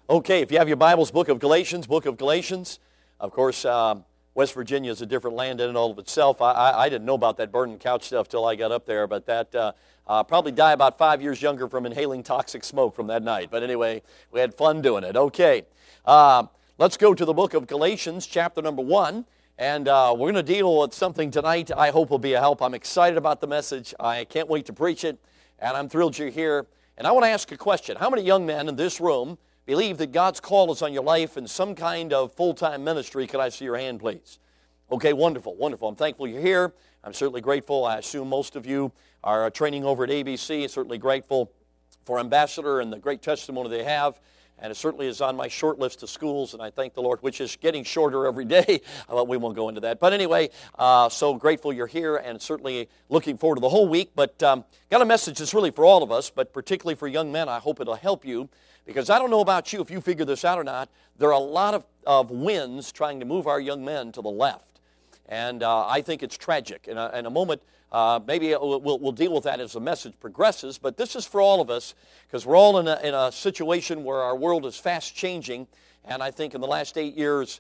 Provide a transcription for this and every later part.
Okay, if you have your Bibles, book of Galatians. Of course, West Virginia is a different land in and all of itself. I didn't know about that burning couch stuff till I got up there, but that probably die about 5 years younger from inhaling toxic smoke from that night. But anyway, we had fun doing it. Okay, let's go to the book of Galatians, chapter number 1. And we're going to deal with something tonight I hope will be a help. I'm excited about the message. I can't wait to preach it, and I'm thrilled you're here. And I want to ask a question. How many young men in this room believe that God's call is on your life in some kind of full-time ministry? Could I see your hand, please? Okay, wonderful, wonderful. I'm thankful you're here. I'm certainly grateful. I assume most of you are training over at ABC. Certainly grateful for Ambassador and the great testimony they have. And it certainly is on my short list of schools, and I thank the Lord, which is getting shorter every day. But we won't go into that. But anyway, so grateful you're here, and certainly looking forward to the whole week. But got a message that's really for all of us, but particularly for young men. I hope it'll help you, because I don't know about you, if you figure this out or not, there are a lot of winds trying to move our young men to the left. And I think it's tragic. In a moment, maybe we'll deal with that as the message progresses, but this is for all of us, because we're all in a situation where our world is fast changing, and I think in the last 8 years,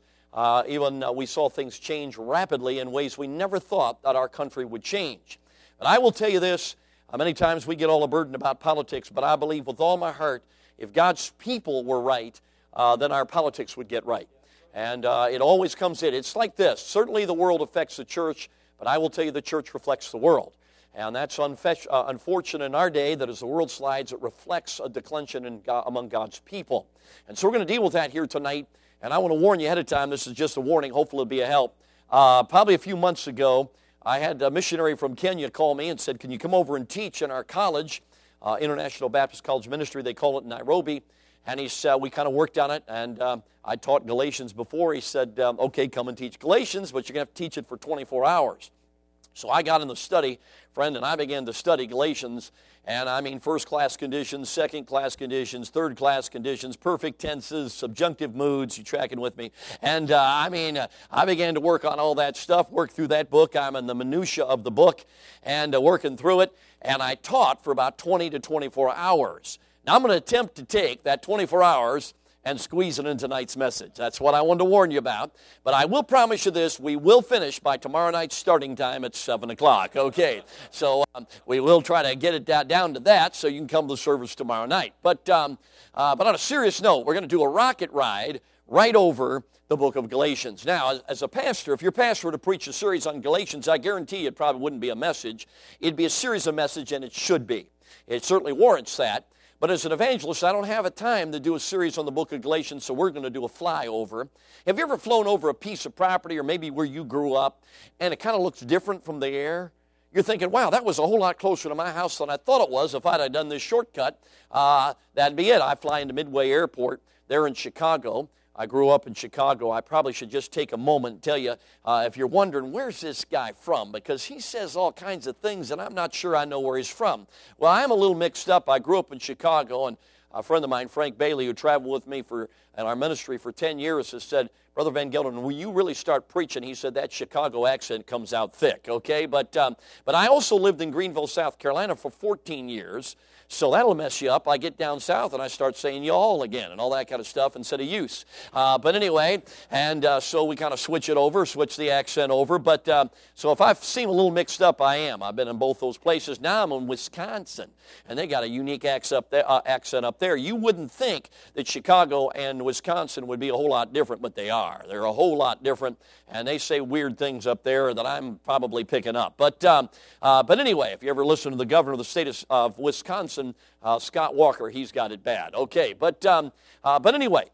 we saw things change rapidly in ways we never thought that our country would change. But I will tell you this, many times we get all a burden about politics, but I believe with all my heart, if God's people were right, then our politics would get right. And it always comes in. It's like this. Certainly the world affects the church, but I will tell you the church reflects the world. And that's unfortunate in our day that as the world slides, it reflects a declension among God's people. And so we're going to deal with that here tonight. And I want to warn you ahead of time, this is just a warning. Hopefully it'll be a help. Probably a few months ago, I had a missionary from Kenya call me and said, can you come over and teach in our college, International Baptist College Ministry, they call it in Nairobi. And he said, we kind of worked on it, and I taught Galatians before. He said, okay, come and teach Galatians, but you're going to have to teach it for 24 hours. So I got in the study, friend, and I began to study Galatians, and I mean first-class conditions, second-class conditions, third-class conditions, perfect tenses, subjunctive moods. You tracking with me? And I began to work on all that stuff, work through that book. I'm in the minutia of the book, and working through it, and I taught for about 20 to 24 hours. Now, I'm going to attempt to take that 24 hours and squeeze it into tonight's message. That's what I wanted to warn you about. But I will promise you this, we will finish by tomorrow night's starting time at 7 o'clock. Okay, so we will try to get it down to that so you can come to the service tomorrow night. But on a serious note, we're going to do a rocket ride right over the book of Galatians. Now, as a pastor, if your pastor were to preach a series on Galatians, I guarantee you it probably wouldn't be a message. It'd be a series of messages, and it should be. It certainly warrants that. But as an evangelist, I don't have a time to do a series on the book of Galatians, so we're going to do a flyover. Have you ever flown over a piece of property or maybe where you grew up, and it kind of looks different from the air? You're thinking, wow, that was a whole lot closer to my house than I thought it was. If I'd have done this shortcut, that'd be it. I fly into Midway Airport there in Chicago. I grew up in Chicago. I probably should just take a moment and tell you, if you're wondering, where's this guy from? Because he says all kinds of things, and I'm not sure I know where he's from. Well, I'm a little mixed up. I grew up in Chicago, and a friend of mine, Frank Bailey, who traveled with me in our ministry for 10 years, has said, Brother Van Gelder, will you really start preaching? He said that Chicago accent comes out thick, okay? But I also lived in Greenville, South Carolina for 14 years, so that'll mess you up. I get down south and I start saying y'all again and all that kind of stuff instead of use. But anyway, and so we kind of switch the accent over. But so if I seem a little mixed up, I am. I've been in both those places. Now I'm in Wisconsin, and they got a unique accent up there. You wouldn't think that Chicago and Wisconsin would be a whole lot different, but they are. They're a whole lot different, and they say weird things up there that I'm probably picking up. But anyway, if you ever listen to the governor of the state of Wisconsin, Scott Walker, he's got it bad. Okay, but anyway,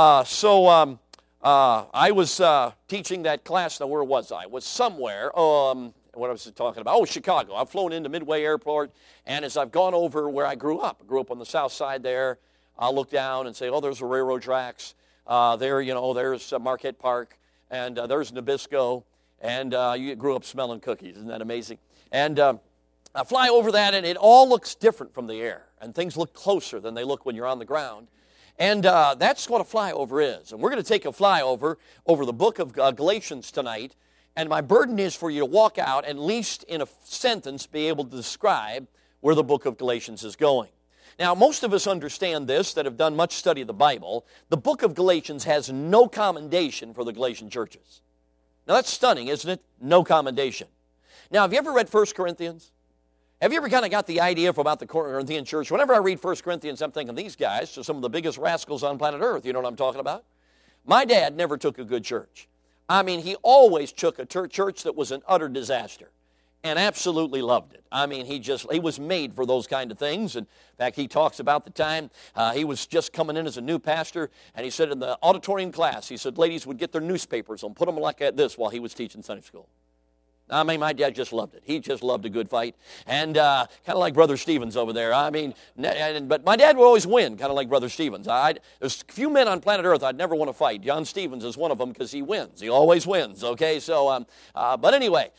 so I was teaching that class. Now, where was I? Was somewhere. What was I talking about? Oh, Chicago. I've flown into Midway Airport, and as I've gone over where I grew up on the south side there, I'll look down and say, oh, there's the railroad tracks. There's Marquette Park, and there's Nabisco, and you grew up smelling cookies. Isn't that amazing? And I fly over that, and it all looks different from the air, and things look closer than they look when you're on the ground. And that's what a flyover is. And we're going to take a flyover over the book of Galatians tonight, and my burden is for you to walk out, at least in a sentence, be able to describe where the book of Galatians is going. Now, most of us understand this that have done much study of the Bible. The book of Galatians has no commendation for the Galatian churches. Now, that's stunning, isn't it? No commendation. Now, have you ever read 1 Corinthians? Have you ever kind of got the idea about the Corinthian church? Whenever I read 1 Corinthians, I'm thinking these guys are some of the biggest rascals on planet Earth. You know what I'm talking about? My dad never took a good church. I mean, he always took a church that was an utter disaster and absolutely loved it. I mean, he was made for those kind of things. And in fact, he talks about the time he was just coming in as a new pastor, and he said in the auditorium class, he said ladies would get their newspapers and put them like this while he was teaching Sunday school. I mean, my dad just loved it. He just loved a good fight. And kind of like Brother Stevens over there. I mean, but my dad would always win, kind of like Brother Stevens. There's a few men on planet Earth I'd never want to fight. John Stevens is one of them because he wins. He always wins, okay? So, but anyway,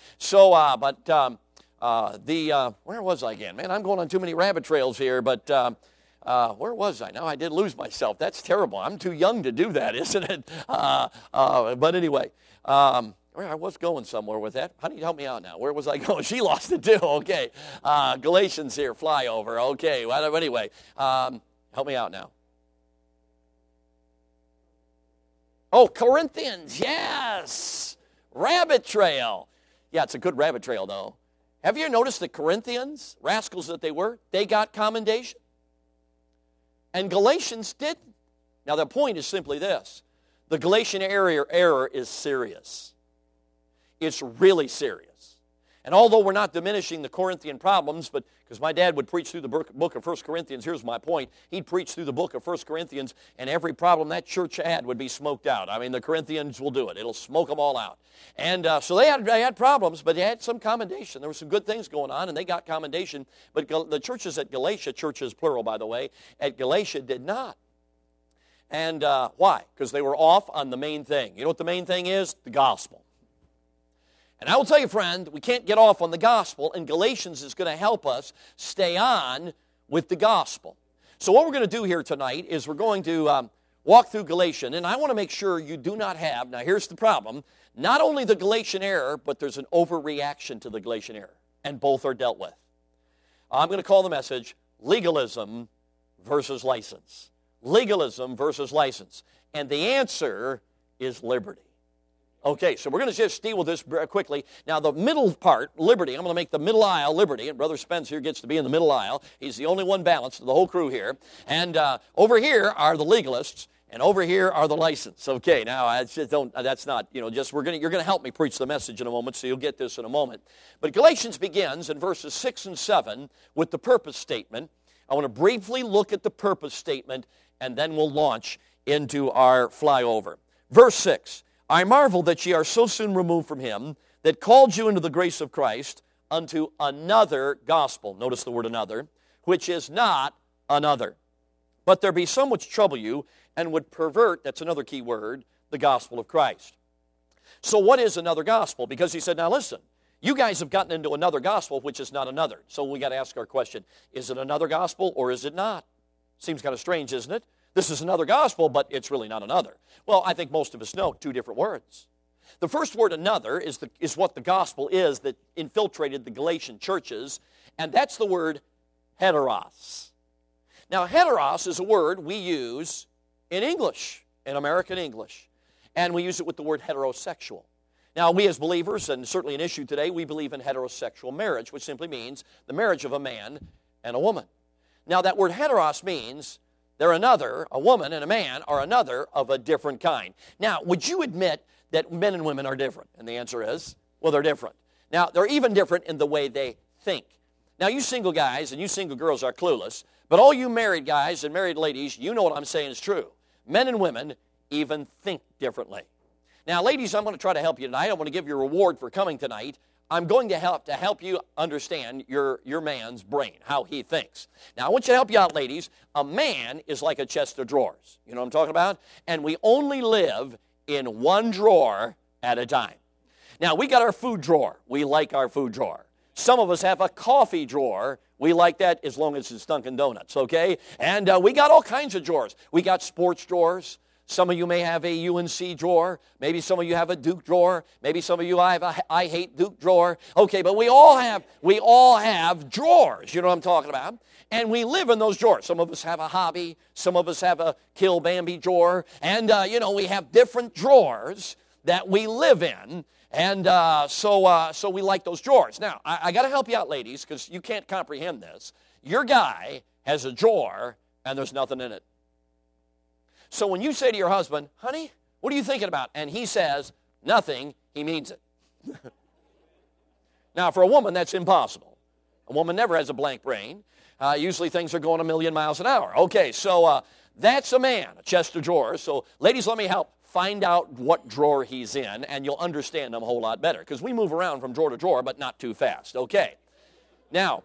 where was I again? Man, I'm going on too many rabbit trails here, but where was I? Now I did lose myself. That's terrible. I'm too young to do that, isn't it? But anyway, I was going somewhere with that. How do you help me out now? Where was I going? She lost it too. Okay. Galatians here, flyover. Okay. Well, anyway, help me out now. Oh, Corinthians. Yes. Rabbit trail. Yeah, it's a good rabbit trail, though. Have you noticed that Corinthians, rascals that they were, they got commendation? And Galatians didn't. Now, the point is simply this. The Galatian error is serious. It's really serious. And although we're not diminishing the Corinthian problems, but because my dad would preach through the book of 1 Corinthians, here's my point. He'd preach through the book of 1 Corinthians, and every problem that church had would be smoked out. I mean, the Corinthians will do it. It'll smoke them all out. And so they had problems, but they had some commendation. There were some good things going on, and they got commendation. But the churches at Galatia, churches plural, by the way, at Galatia did not. And why? Because they were off on the main thing. You know what the main thing is? The gospel. And I will tell you, friend, we can't get off on the gospel, and Galatians is going to help us stay on with the gospel. So what we're going to do here tonight is we're going to walk through Galatians, and I want to make sure you do not have, now here's the problem, not only the Galatian error, but there's an overreaction to the Galatian error, and both are dealt with. I'm going to call the message, Legalism versus License. Legalism versus license. And the answer is liberty. Okay, so we're going to just deal with this quickly. Now, the middle part, liberty, I'm going to make the middle aisle liberty, and Brother Spence here gets to be in the middle aisle. He's the only one balanced of the whole crew here. And over here are the legalists, and over here are the licensed. Okay, now, that's not, you're going to help me preach the message in a moment, so you'll get this in a moment. But Galatians begins in verses 6 and 7 with the purpose statement. I want to briefly look at the purpose statement, and then we'll launch into our flyover. Verse 6. I marvel that ye are so soon removed from him that called you into the grace of Christ unto another gospel. Notice the word another, which is not another. But there be some which trouble you and would pervert, that's another key word, the gospel of Christ. So what is another gospel? Because he said, now listen, you guys have gotten into another gospel which is not another. So we got to ask our question, is it another gospel or is it not? Seems kind of strange, isn't it? This is another gospel, but it's really not another. Well, I think most of us know two different words. The first word, another, is what the gospel is that infiltrated the Galatian churches, and that's the word heteros. Now, heteros is a word we use in English, in American English, and we use it with the word heterosexual. Now, we as believers, and certainly an issue today, we believe in heterosexual marriage, which simply means the marriage of a man and a woman. Now, that word heteros means they're another, a woman and a man are another of a different kind. Now, would you admit that men and women are different? And the answer is, well, they're different. Now, they're even different in the way they think. Now, you single guys and you single girls are clueless, but all you married guys and married ladies, you know what I'm saying is true. Men and women even think differently. Now, ladies, I'm going to try to help you tonight. I want to give you a reward for coming tonight. I'm going to help you understand your man's brain, how he thinks. Now, I want you to help you out, ladies. A man is like a chest of drawers. You know what I'm talking about? And we only live in one drawer at a time. Now, we got our food drawer. We like our food drawer. Some of us have a coffee drawer. We like that as long as it's Dunkin' Donuts, okay? And we got all kinds of drawers. We got sports drawers. Some of you may have a UNC drawer. Maybe some of you have a Duke drawer. Maybe some of you have a I hate Duke drawer. Okay, but we all have drawers. You know what I'm talking about? And we live in those drawers. Some of us have a hobby. Some of us have a Kill Bambi drawer. And, we have different drawers that we live in. And so we like those drawers. Now, I got to help you out, ladies, because you can't comprehend this. Your guy has a drawer, and there's nothing in it. So when you say to your husband, honey, what are you thinking about? And he says, nothing, he means it. Now, for a woman, that's impossible. A woman never has a blank brain. Usually things are going a million miles an hour. Okay, so that's a man, a chest of drawers. So ladies, let me help. Find out what drawer he's in, and you'll understand him a whole lot better. Because we move around from drawer to drawer, but not too fast. Okay. Now,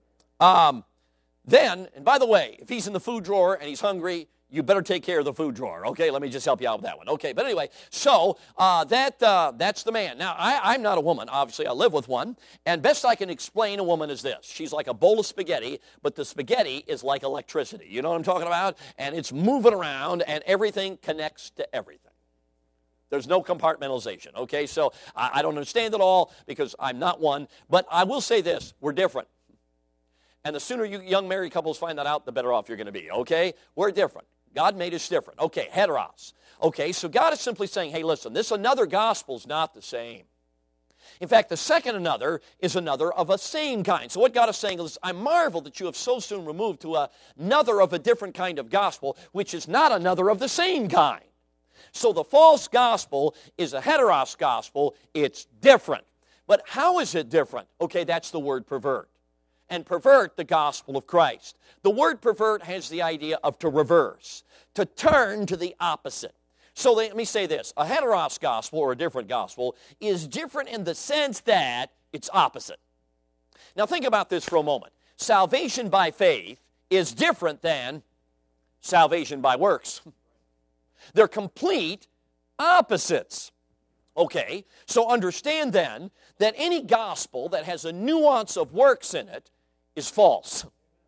then, and by the way, if he's in the food drawer and he's hungry, you better take care of the food drawer. Okay, let me just help you out with that one. Okay, but anyway, so that's the man. Now, I'm not a woman. Obviously, I live with one. And best I can explain a woman is this. She's like a bowl of spaghetti, but the spaghetti is like electricity. You know what I'm talking about? And it's moving around, and everything connects to everything. There's no compartmentalization, okay? So I don't understand it all because I'm not one. But I will say this. We're different. And the sooner you young married couples find that out, the better off you're going to be, okay? We're different. God made us different. Okay, heteros. Okay, so God is simply saying, hey, listen, this another gospel is not the same. In fact, the second another is another of a same kind. So what God is saying is, I marvel that you have so soon removed to another of a different kind of gospel, which is not another of the same kind. So the false gospel is a heteros gospel. It's different. But how is it different? Okay, that's the word pervert. And pervert the gospel of Christ. The word pervert has the idea of to reverse, to turn to the opposite. So let me say this. A heteros gospel, or a different gospel, is different in the sense that it's opposite. Now think about this for a moment. Salvation by faith is different than salvation by works. They're complete opposites. Okay, so understand then that any gospel that has a nuance of works in it is false.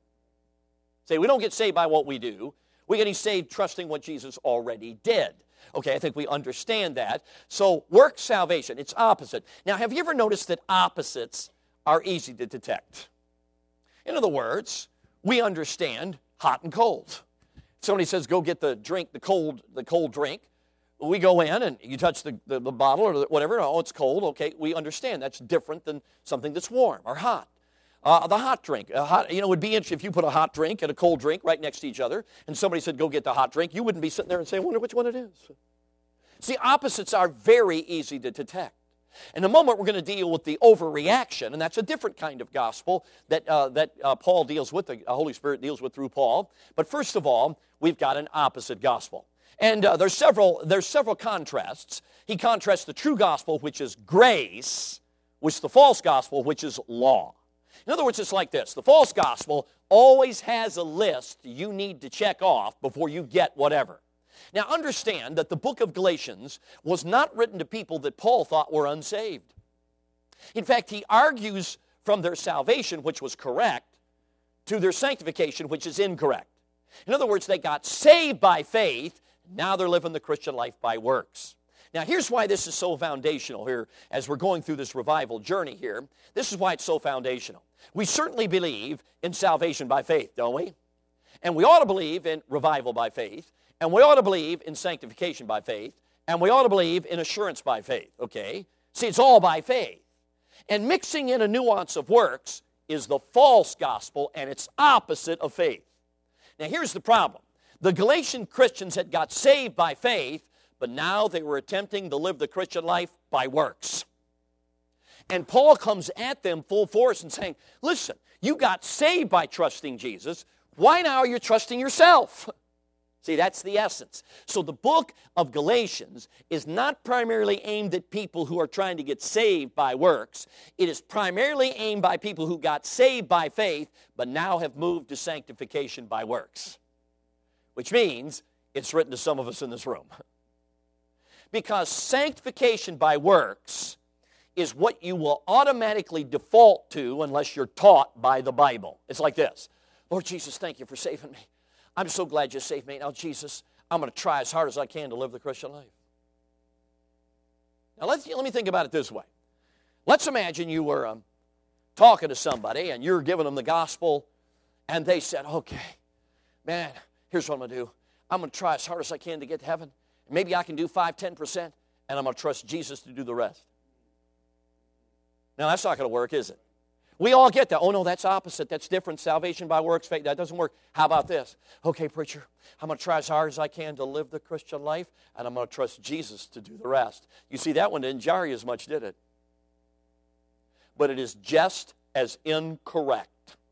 Say, we don't get saved by what we do. We get saved trusting what Jesus already did. Okay, I think we understand that. So work salvation, it's opposite. Now, have you ever noticed that opposites are easy to detect? In other words, we understand hot and cold. Somebody says, go get the drink, the cold drink. We go in and you touch the bottle or whatever. Oh, it's cold. Okay, we understand that's different than something that's warm or hot. The hot drink. It would be interesting if you put a hot drink and a cold drink right next to each other and somebody said, go get the hot drink. You wouldn't be sitting there and saying, I wonder which one it is. See, opposites are very easy to detect. In a moment, we're going to deal with the overreaction, and that's a different kind of gospel that Paul deals with, the Holy Spirit deals with through Paul. But first of all, we've got an opposite gospel. And there's several contrasts. He contrasts the true gospel, which is grace, with the false gospel, which is law. In other words, it's like this. The false gospel always has a list you need to check off before you get whatever. Now, understand that the book of Galatians was not written to people that Paul thought were unsaved. In fact, he argues from their salvation, which was correct, to their sanctification, which is incorrect. In other words, they got saved by faith. Now they're living the Christian life by works. Now, here's why this is so foundational here as we're going through this revival journey here. This is why it's so foundational. We certainly believe in salvation by faith, don't we? And we ought to believe in revival by faith. And we ought to believe in sanctification by faith. And we ought to believe in assurance by faith, okay? See, it's all by faith. And mixing in a nuance of works is the false gospel, and it's opposite of faith. Now, here's the problem. The Galatian Christians had got saved by faith, but now they were attempting to live the Christian life by works. And Paul comes at them full force and saying, listen, you got saved by trusting Jesus. Why now are you trusting yourself? See, that's the essence. So the book of Galatians is not primarily aimed at people who are trying to get saved by works. It is primarily aimed by people who got saved by faith, but now have moved to sanctification by works. Which means it's written to some of us in this room. Because sanctification by works is what you will automatically default to unless you're taught by the Bible. It's like this. Lord Jesus, thank you for saving me. I'm so glad you saved me. Now, Jesus, I'm going to try as hard as I can to live the Christian life. Now, let me think about it this way. Let's imagine you were talking to somebody and you're giving them the gospel, and they said, okay, man, here's what I'm going to do. I'm going to try as hard as I can to get to heaven. Maybe I can do 5-10%, and I'm going to trust Jesus to do the rest. Now, that's not going to work, is it? We all get that. Oh, no, that's opposite. That's different. Salvation by works, faith. That doesn't work. How about this? Okay, preacher, I'm going to try as hard as I can to live the Christian life, and I'm going to trust Jesus to do the rest. You see, that one didn't jar you as much, did it? But it is just as incorrect.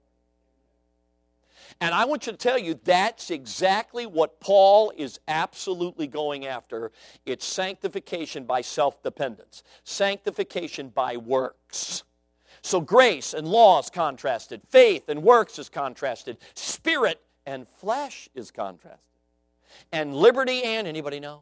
And I want you to tell you that's exactly what Paul is absolutely going after. It's sanctification by self-dependence. Sanctification by works. So grace and law is contrasted. Faith and works is contrasted. Spirit and flesh is contrasted. And liberty and, anybody know?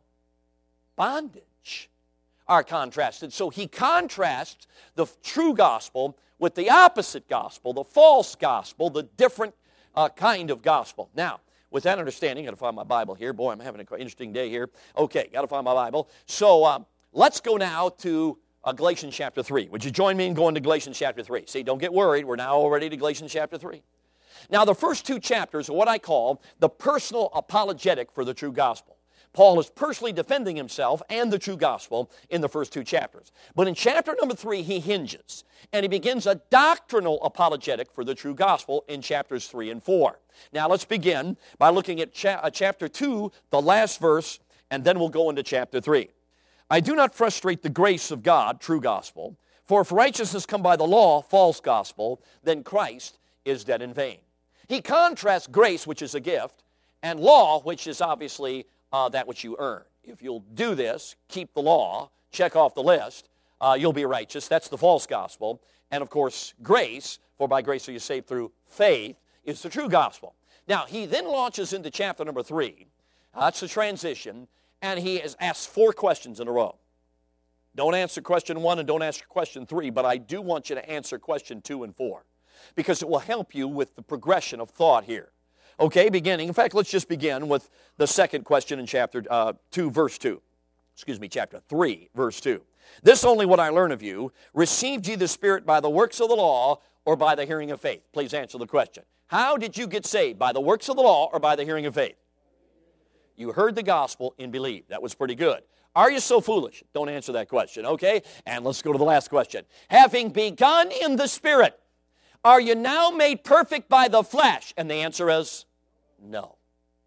Bondage are contrasted. So he contrasts the true gospel with the opposite gospel, the false gospel, the different kind of gospel. Now, with that understanding, got to find my Bible here. Boy, I'm having an interesting day here. Okay, got to find my Bible. So let's go now to Galatians chapter 3. Would you join me in going to Galatians chapter 3? See, don't get worried. We're now already to Galatians chapter 3. Now, the first two chapters are what I call the personal apologetic for the true gospel. Paul is personally defending himself and the true gospel in the first two chapters. But in chapter number 3, he hinges, and he begins a doctrinal apologetic for the true gospel in chapters 3 and 4. Now, let's begin by looking at chapter 2, the last verse, and then we'll go into chapter 3. I do not frustrate the grace of God, true gospel, for if righteousness come by the law, false gospel, then Christ is dead in vain. He contrasts grace, which is a gift, and law, which is obviously that which you earn. If you'll do this, keep the law, check off the list, you'll be righteous. That's the false gospel. And of course, grace, for by grace are you saved through faith, is the true gospel. Now, he then launches into chapter number 3. That's the transition. And he has asked 4 questions in a row. Don't answer question 1 and don't answer question 3, but I do want you to answer question 2 and 4 because it will help you with the progression of thought here. Okay, beginning. In fact, let's just begin with the second question in chapter 2, verse 2. Chapter 3, verse 2. This only what I learn of you, received ye the Spirit by the works of the law or by the hearing of faith? Please answer the question. How did you get saved? By the works of the law or by the hearing of faith? You heard the gospel and believed. That was pretty good. Are you so foolish? Don't answer that question, okay? And let's go to the last question. Having begun in the Spirit, are you now made perfect by the flesh? And the answer is no.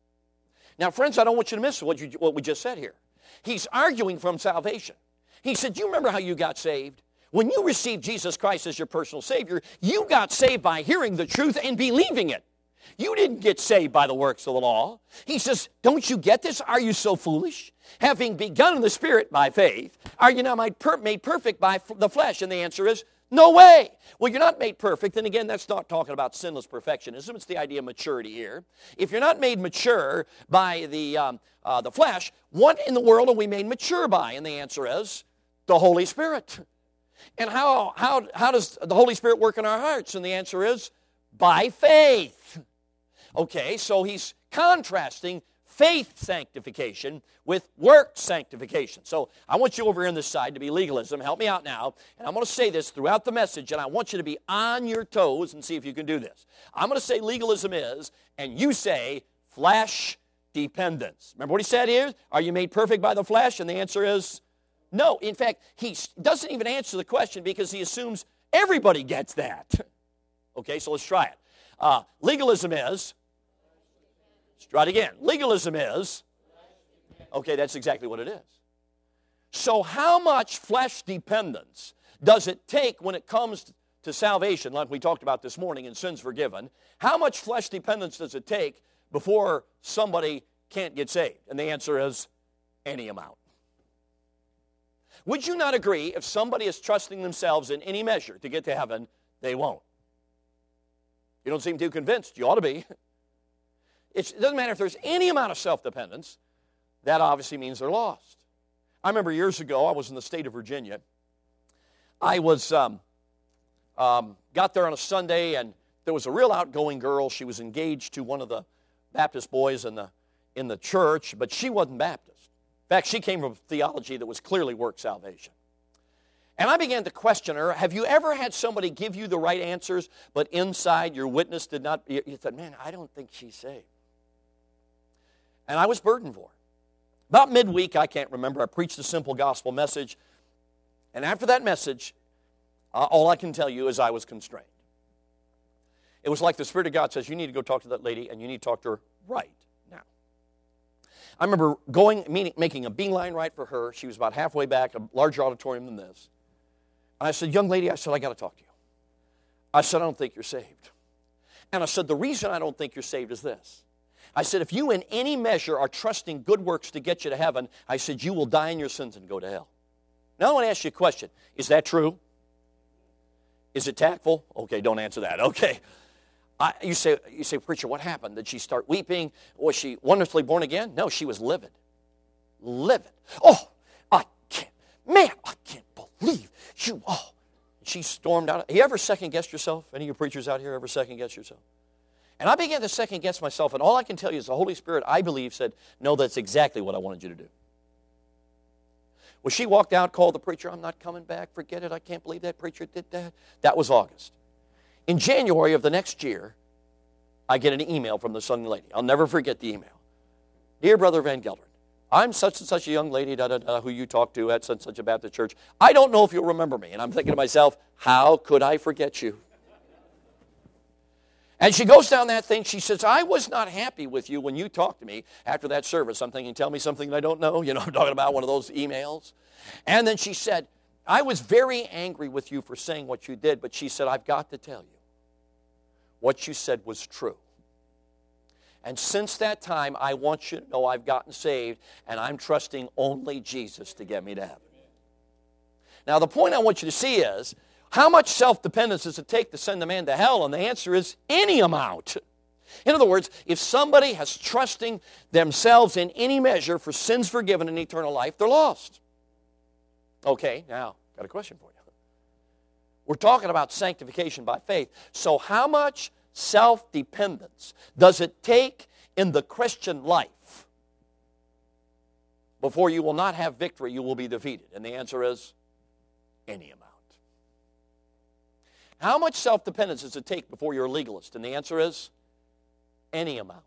Now, friends, I don't want you to miss what we just said here. He's arguing from salvation. He said, do you remember how you got saved? When you received Jesus Christ as your personal Savior, you got saved by hearing the truth and believing it. You didn't get saved by the works of the law. He says, don't you get this? Are you so foolish? Having begun in the Spirit by faith, are you now made perfect by the flesh? And the answer is, no way. Well, you're not made perfect. And again, that's not talking about sinless perfectionism. It's the idea of maturity here. If you're not made mature by the flesh, what in the world are we made mature by? And the answer is the Holy Spirit. And how does the Holy Spirit work in our hearts? And the answer is by faith. Okay, so he's contrasting faith sanctification with work sanctification. So I want you over here on this side to be legalism. Help me out now. And I'm going to say this throughout the message, and I want you to be on your toes and see if you can do this. I'm going to say legalism is, and you say flesh dependence. Remember what he said here? Are you made perfect by the flesh? And the answer is no. In fact, he doesn't even answer the question because he assumes everybody gets that. Okay, so let's try it. Legalism is, let's try it again. Legalism is, okay, that's exactly what it is. So how much flesh dependence does it take when it comes to salvation, like we talked about this morning in sins forgiven? How much flesh dependence does it take before somebody can't get saved? And the answer is any amount. Would you not agree if somebody is trusting themselves in any measure to get to heaven, they won't? You don't seem too convinced. You ought to be. It doesn't matter if there's any amount of self-dependence. That obviously means they're lost. I remember years ago, I was in the state of Virginia. I was got there on a Sunday, and there was a real outgoing girl. She was engaged to one of the Baptist boys in in the church, but she wasn't Baptist. In fact, she came from theology that was clearly work salvation. And I began to question her. Have you ever had somebody give you the right answers, but inside your witness did not? You said, man, I don't think she's saved. And I was burdened for her. About midweek, I can't remember, I preached a simple gospel message. And after that message, all I can tell you is I was constrained. It was like the Spirit of God says, you need to go talk to that lady, and you need to talk to her right now. I remember making a beeline right for her. She was about halfway back, a larger auditorium than this. And I said, young lady, I said, I got to talk to you. I said, I don't think you're saved. And I said, the reason I don't think you're saved is this. I said, if you in any measure are trusting good works to get you to heaven, I said, you will die in your sins and go to hell. Now I want to ask you a question. Is that true? Is it tactful? Okay, don't answer that. Okay. You say, preacher, what happened? Did she start weeping? Was she wonderfully born again? No, she was livid. Livid. Oh, I can't believe you. Oh, she stormed out. You ever second-guessed yourself? Any of you preachers out here ever second-guess yourself? And I began to second-guess myself, and all I can tell you is the Holy Spirit, I believe, said, no, that's exactly what I wanted you to do. Well, she walked out, called the preacher, I'm not coming back, forget it, I can't believe that preacher did that. That was August. In January of the next year, I get an email from this young lady. I'll never forget the email. Dear Brother Van Gelderen, I'm such and such a young lady, who you talked to at such and such a Baptist church. I don't know if you'll remember me. And I'm thinking to myself, how could I forget you? And she goes down that thing. She says, I was not happy with you when you talked to me after that service. I'm thinking, tell me something I don't know. You know, I'm talking about one of those emails. And then she said, I was very angry with you for saying what you did. But she said, I've got to tell you, what you said was true. And since that time, I want you to know I've gotten saved, and I'm trusting only Jesus to get me to heaven. Now, the point I want you to see is, how much self-dependence does it take to send a man to hell? And the answer is any amount. In other words, if somebody has trusting themselves in any measure for sins forgiven and eternal life, they're lost. Okay, now, got a question for you. We're talking about sanctification by faith. So how much self-dependence does it take in the Christian life before you will not have victory, you will be defeated? And the answer is any amount. How much self-dependence does it take before you're a legalist? And the answer is any amount.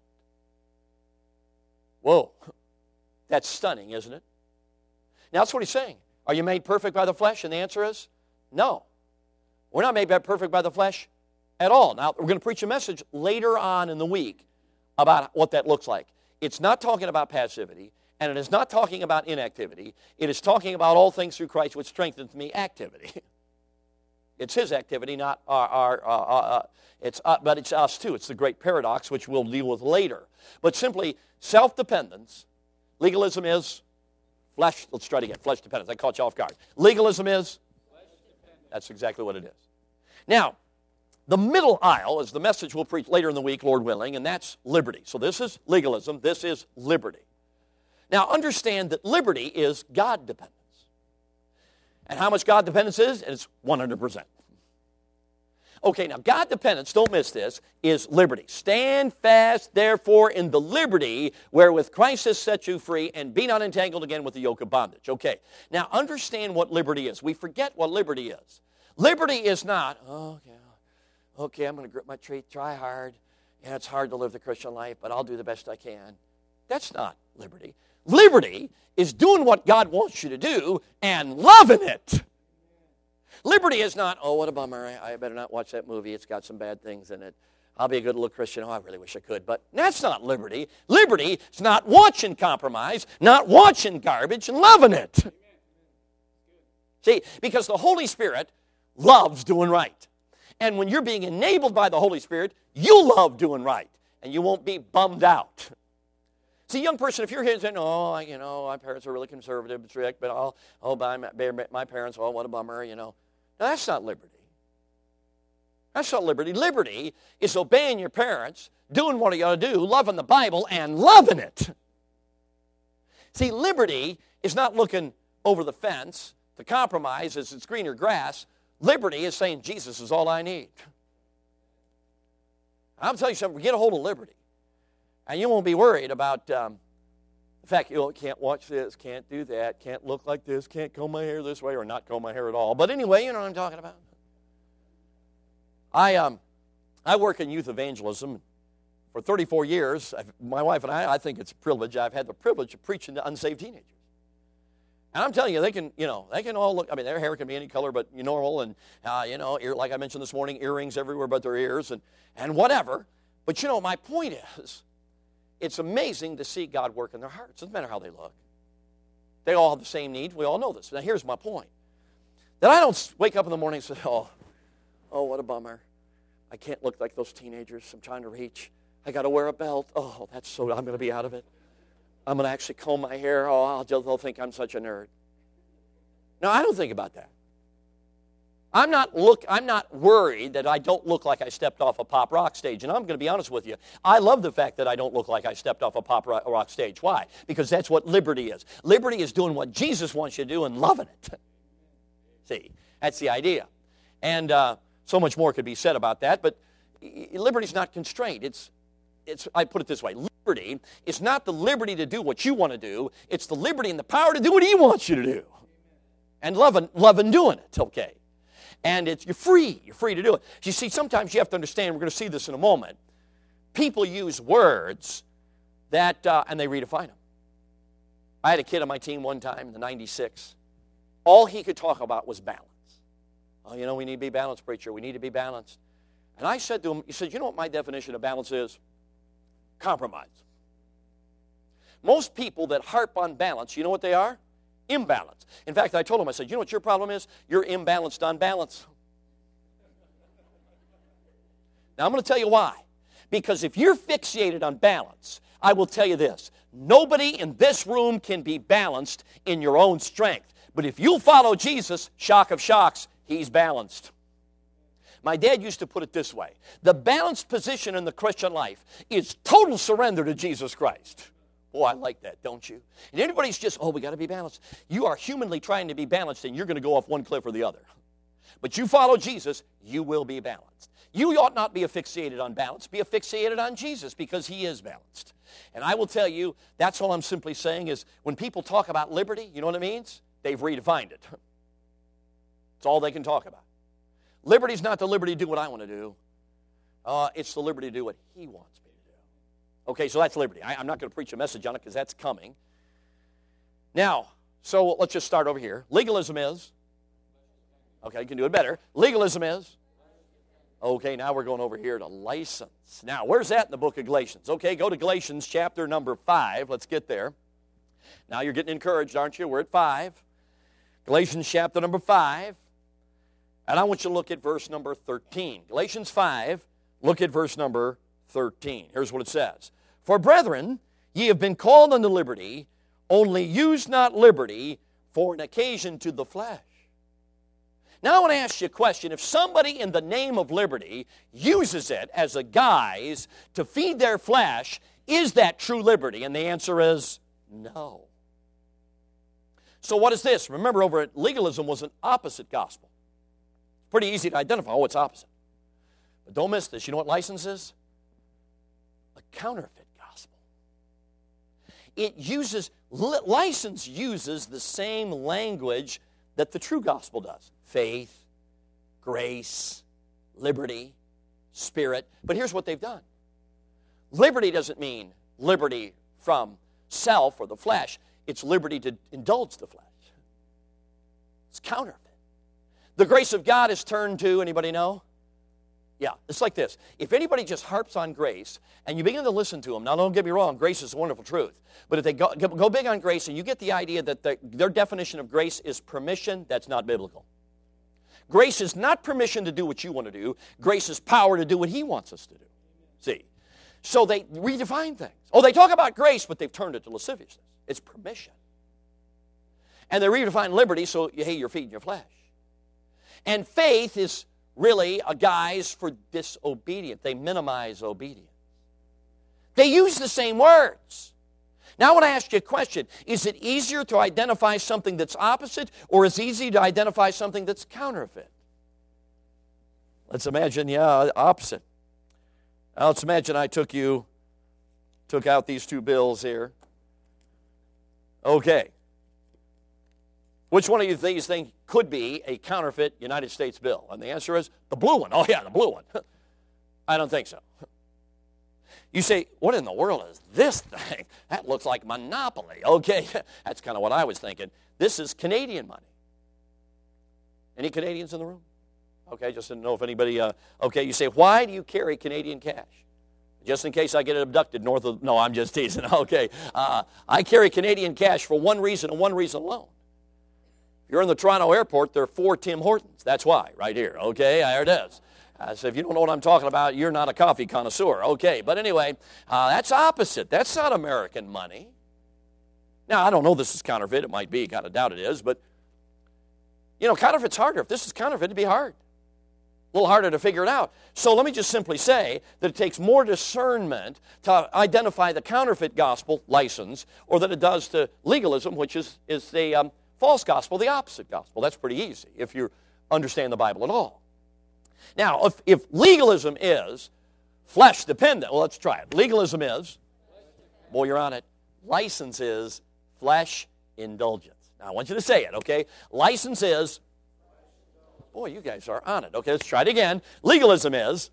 Whoa, that's stunning, isn't it? Now, that's what he's saying. Are you made perfect by the flesh? And the answer is no. We're not made perfect by the flesh at all. Now, we're going to preach a message later on in the week about what that looks like. It's not talking about passivity, and it is not talking about inactivity. It is talking about all things through Christ, which strengthens me, activity. It's His activity, not but it's us too. It's the great paradox, which we'll deal with later. But simply, self-dependence, legalism is flesh. Let's try it again. Flesh dependence. I caught you off guard. Legalism is flesh dependence. That's exactly what it is. Now, the middle aisle is the message we'll preach later in the week, Lord willing, and that's liberty. So this is legalism. This is liberty. Now, understand that liberty is God dependence. And how much God dependence is? It's 100%. Okay, now God dependence, don't miss this, is liberty. Stand fast, therefore, in the liberty wherewith Christ has set you free, and be not entangled again with the yoke of bondage. Okay, now understand what liberty is. We forget what liberty is. Liberty is not, okay, I'm going to grip my tree, try hard. Yeah, it's hard to live the Christian life, but I'll do the best I can. That's not liberty. Liberty is doing what God wants you to do and loving it. Liberty is not, oh, what a bummer, I better not watch that movie. It's got some bad things in it. I'll be a good little Christian. Oh, I really wish I could. But that's not liberty. Liberty is not watching compromise, not watching garbage, and loving it. See, because the Holy Spirit loves doing right. And when you're being enabled by the Holy Spirit, you'll love doing right. And you won't be bummed out. See, young person, if you're here saying, my parents are really conservative, strict, but my parents, what a bummer, Now, that's not liberty. That's not liberty. Liberty is obeying your parents, doing what you got to do, loving the Bible, and loving it. See, liberty is not looking over the fence to compromise as it's greener grass. Liberty is saying, Jesus is all I need. I'll tell you something, get a hold of liberty. And you won't be worried about the fact you can't watch this, can't do that, can't look like this, can't comb my hair this way, or not comb my hair at all. But anyway, you know what I'm talking about. I work in youth evangelism. For 34 years, my wife and I think it's a privilege. I've had the privilege of preaching to unsaved teenagers. And I'm telling you, they can all look, their hair can be any color but normal, and, like I mentioned this morning, earrings everywhere but their ears, and whatever. But, my point is, it's amazing to see God work in their hearts. Doesn't matter how they look. They all have the same needs. We all know this. Now, here's my point. That I don't wake up in the morning and say, oh, what a bummer. I can't look like those teenagers I'm trying to reach. I got to wear a belt. Oh, I'm going to be out of it. I'm going to actually comb my hair. Oh, they'll think I'm such a nerd. No, I don't think about that. I'm not worried that I don't look like I stepped off a pop rock stage. And I'm going to be honest with you. I love the fact that I don't look like I stepped off a pop rock stage. Why? Because that's what liberty is. Liberty is doing what Jesus wants you to do and loving it. See, that's the idea. And so much more could be said about that, but liberty's not constrained. I put it this way. Liberty is not the liberty to do what you want to do. It's the liberty and the power to do what He wants you to do. And loving doing it, okay? And you're free to do it. You see, sometimes you have to understand, we're going to see this in a moment, people use words that, and they redefine them. I had a kid on my team one time in the 96. All he could talk about was balance. Oh, we need to be balanced, preacher. We need to be balanced. And I said to him, he said, you know what my definition of balance is? Compromise. Most people that harp on balance, you know what they are? Imbalance. In fact, I told him, I said, you know what your problem is? You're imbalanced on balance. Now, I'm going to tell you why. Because if you're fixated on balance, I will tell you this. Nobody in this room can be balanced in your own strength. But if you follow Jesus, shock of shocks, He's balanced. My dad used to put it this way. The balanced position in the Christian life is total surrender to Jesus Christ. Oh, I like that, don't you? And anybody's just, we got to be balanced. You are humanly trying to be balanced, and you're going to go off one cliff or the other. But you follow Jesus, you will be balanced. You ought not be asphyxiated on balance. Be asphyxiated on Jesus because He is balanced. And I will tell you, that's all I'm simply saying is when people talk about liberty, you know what it means? They've redefined it. It's all they can talk about. Liberty's not the liberty to do what I want to do. It's the liberty to do what He wants me to do. Okay, so that's liberty. I'm not going to preach a message on it because that's coming. Now, so let's just start over here. Legalism is. Okay, you can do it better. Legalism is. Okay, now we're going over here to license. Now, where's that in the book of Galatians? Okay, go to Galatians chapter number 5. Let's get there. Now you're getting encouraged, aren't you? We're at 5. Galatians chapter number 5. And I want you to look at verse number 13. Galatians 5, look at verse number 13. Here's what it says. For brethren, ye have been called unto liberty, only use not liberty for an occasion to the flesh. Now I want to ask you a question. If somebody in the name of liberty uses it as a guise to feed their flesh, is that true liberty? And the answer is no. So what is this? Remember, over at legalism was an opposite gospel. Pretty easy to identify. Oh, it's opposite. But don't miss this. You know what license is? A counterfeit gospel. License uses the same language that the true gospel does. Faith, grace, liberty, spirit. But here's what they've done. Liberty doesn't mean liberty from self or the flesh. It's liberty to indulge the flesh. It's counterfeit. The grace of God is turned to, anybody know? Yeah, it's like this. If anybody just harps on grace, and you begin to listen to them, now don't get me wrong, grace is a wonderful truth. But if they go big on grace, and you get the idea that their definition of grace is permission, that's not biblical. Grace is not permission to do what you want to do. Grace is power to do what He wants us to do. See? So they redefine things. Oh, they talk about grace, but they've turned it to lasciviousness. It's permission. And they redefine liberty, so, hey, you're feeding your flesh. And faith is really a guise for disobedience. They minimize obedience. They use the same words. Now I want to ask you a question. Is it easier to identify something that's opposite, or is it easy to identify something that's counterfeit? Let's imagine, opposite. Now let's imagine I took you took out these two bills here. Okay. Which one of these things could be a counterfeit United States bill? And the answer is the blue one. Oh, yeah, the blue one. I don't think so. You say, what in the world is this thing? That looks like Monopoly. Okay, that's kind of what I was thinking. This is Canadian money. Any Canadians in the room? Okay, just didn't know if anybody, okay, you say, why do you carry Canadian cash? Just in case I get abducted north of, no, I'm just teasing. Okay, I carry Canadian cash for one reason and one reason alone. If you're in the Toronto airport, there are 4 Tim Hortons. That's why, right here. Okay, there it is. So if you don't know what I'm talking about, you're not a coffee connoisseur. Okay, but anyway, that's opposite. That's not American money. Now, I don't know this is counterfeit. It might be. Kind of doubt it is. But, you know, counterfeit's harder. If this is counterfeit, it'd be hard. A little harder to figure it out. So let me just simply say that it takes more discernment to identify the counterfeit gospel license or than it does to legalism, which is the false gospel, the opposite gospel. That's pretty easy if you understand the Bible at all. Now, if legalism is flesh dependent, well, let's try it. Legalism is, boy, you're on it. License is flesh indulgence. Now, I want you to say it, okay? License is, boy, you guys are on it. Okay, let's try it again. Legalism is,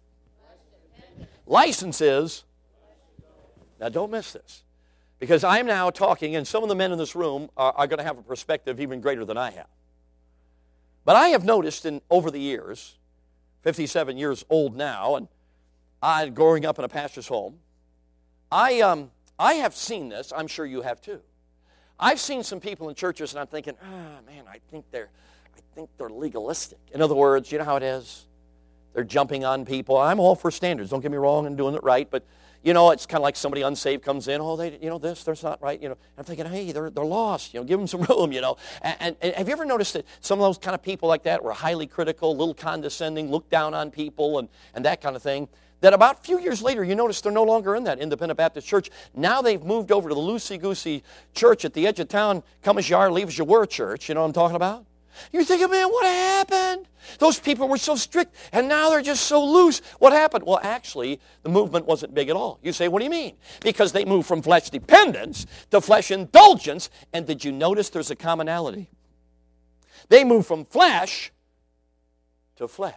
license is, now don't miss this, because I am now talking, and some of the men in this room are going to have a perspective even greater than I have. But I have noticed over the years, 57 years old now, and I growing up in a pastor's home, I have seen this. I'm sure you have too. I've seen some people in churches, and I'm thinking, man, I think they're legalistic. In other words, you know how it is? They're jumping on people. I'm all for standards. Don't get me wrong in doing it right, but you know, it's kind of like somebody unsaved comes in. Oh, that's not right. You know, I'm thinking, hey, they're lost. You know, give them some room. You know, and have you ever noticed that some of those kind of people like that were highly critical, a little condescending, look down on people, and that kind of thing? That about a few years later, you notice they're no longer in that Independent Baptist Church. Now they've moved over to the loosey-goosey church at the edge of town. Come as you are, leave as you were church. You know what I'm talking about? You're thinking, man, what happened? Those people were so strict, and now they're just so loose. What happened? Well, actually, the movement wasn't big at all. You say, what do you mean? Because they moved from flesh dependence to flesh indulgence, and did you notice there's a commonality? They moved from flesh to flesh.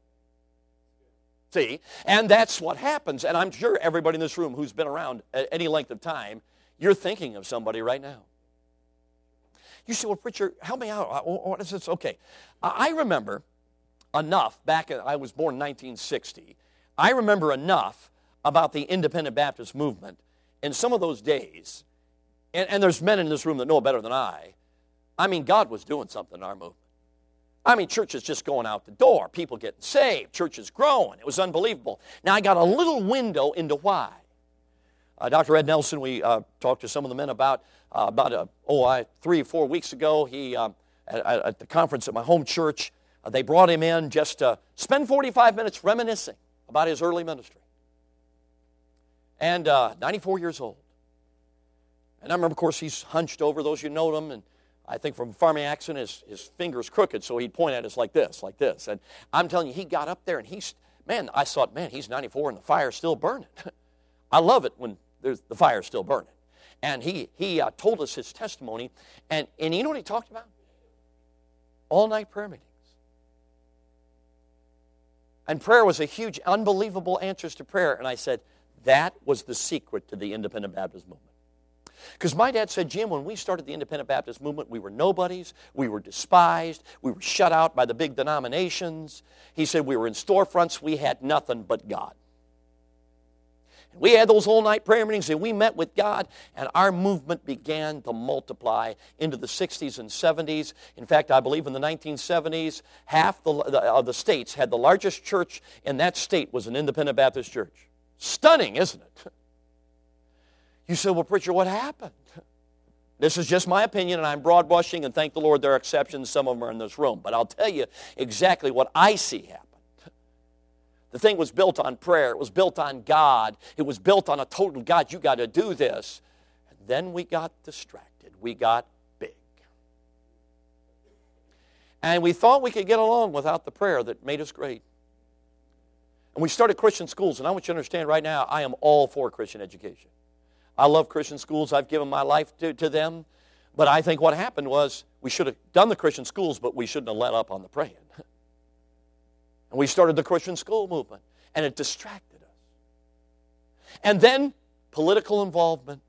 See? And that's what happens, and I'm sure everybody in this room who's been around at any length of time, you're thinking of somebody right now. You say, well, preacher, help me out. What is this? Okay. I remember enough, I was born in 1960. I remember enough about the Independent Baptist movement in some of those days, and there's men in this room that know better than I mean, God was doing something in our movement. I mean, churches just going out the door, people getting saved, churches growing. It was unbelievable. Now, I got a little window into why. Dr. Ed Nelson, we talked to some of the men about 3 or 4 weeks ago. He at the conference at my home church, they brought him in just to spend 45 minutes reminiscing about his early ministry. And 94 years old. And I remember, of course, he's hunched over. Those of you who know him, and I think from a farming accent, his finger's crooked, so he'd point at us like this. And I'm telling you, he got up there, and I thought, man, he's 94 and the fire's still burning. I love it when the fire's still burning. And he told us his testimony, and you know what he talked about? All-night prayer meetings. And prayer was a huge, unbelievable answers to prayer. And I said, that was the secret to the Independent Baptist movement. Because my dad said, Jim, when we started the Independent Baptist movement, we were nobodies, we were despised, we were shut out by the big denominations. He said we were in storefronts, we had nothing but God. We had those all-night prayer meetings, and we met with God, and our movement began to multiply into the 60s and 70s. In fact, I believe in the 1970s, half of the states had the largest church in that state was an Independent Baptist church. Stunning, isn't it? You say, well, preacher, what happened? This is just my opinion, and I'm broad-brushing, and thank the Lord there are exceptions. Some of them are in this room. But I'll tell you exactly what I see happen. The thing was built on prayer. It was built on God. It was built on a total God. You got to do this. And then we got distracted. We got big. And we thought we could get along without the prayer that made us great. And we started Christian schools. And I want you to understand right now, I am all for Christian education. I love Christian schools. I've given my life to them. But I think what happened was we should have done the Christian schools, but we shouldn't have let up on the praying. And we started the Christian school movement, and it distracted us. And then political involvement.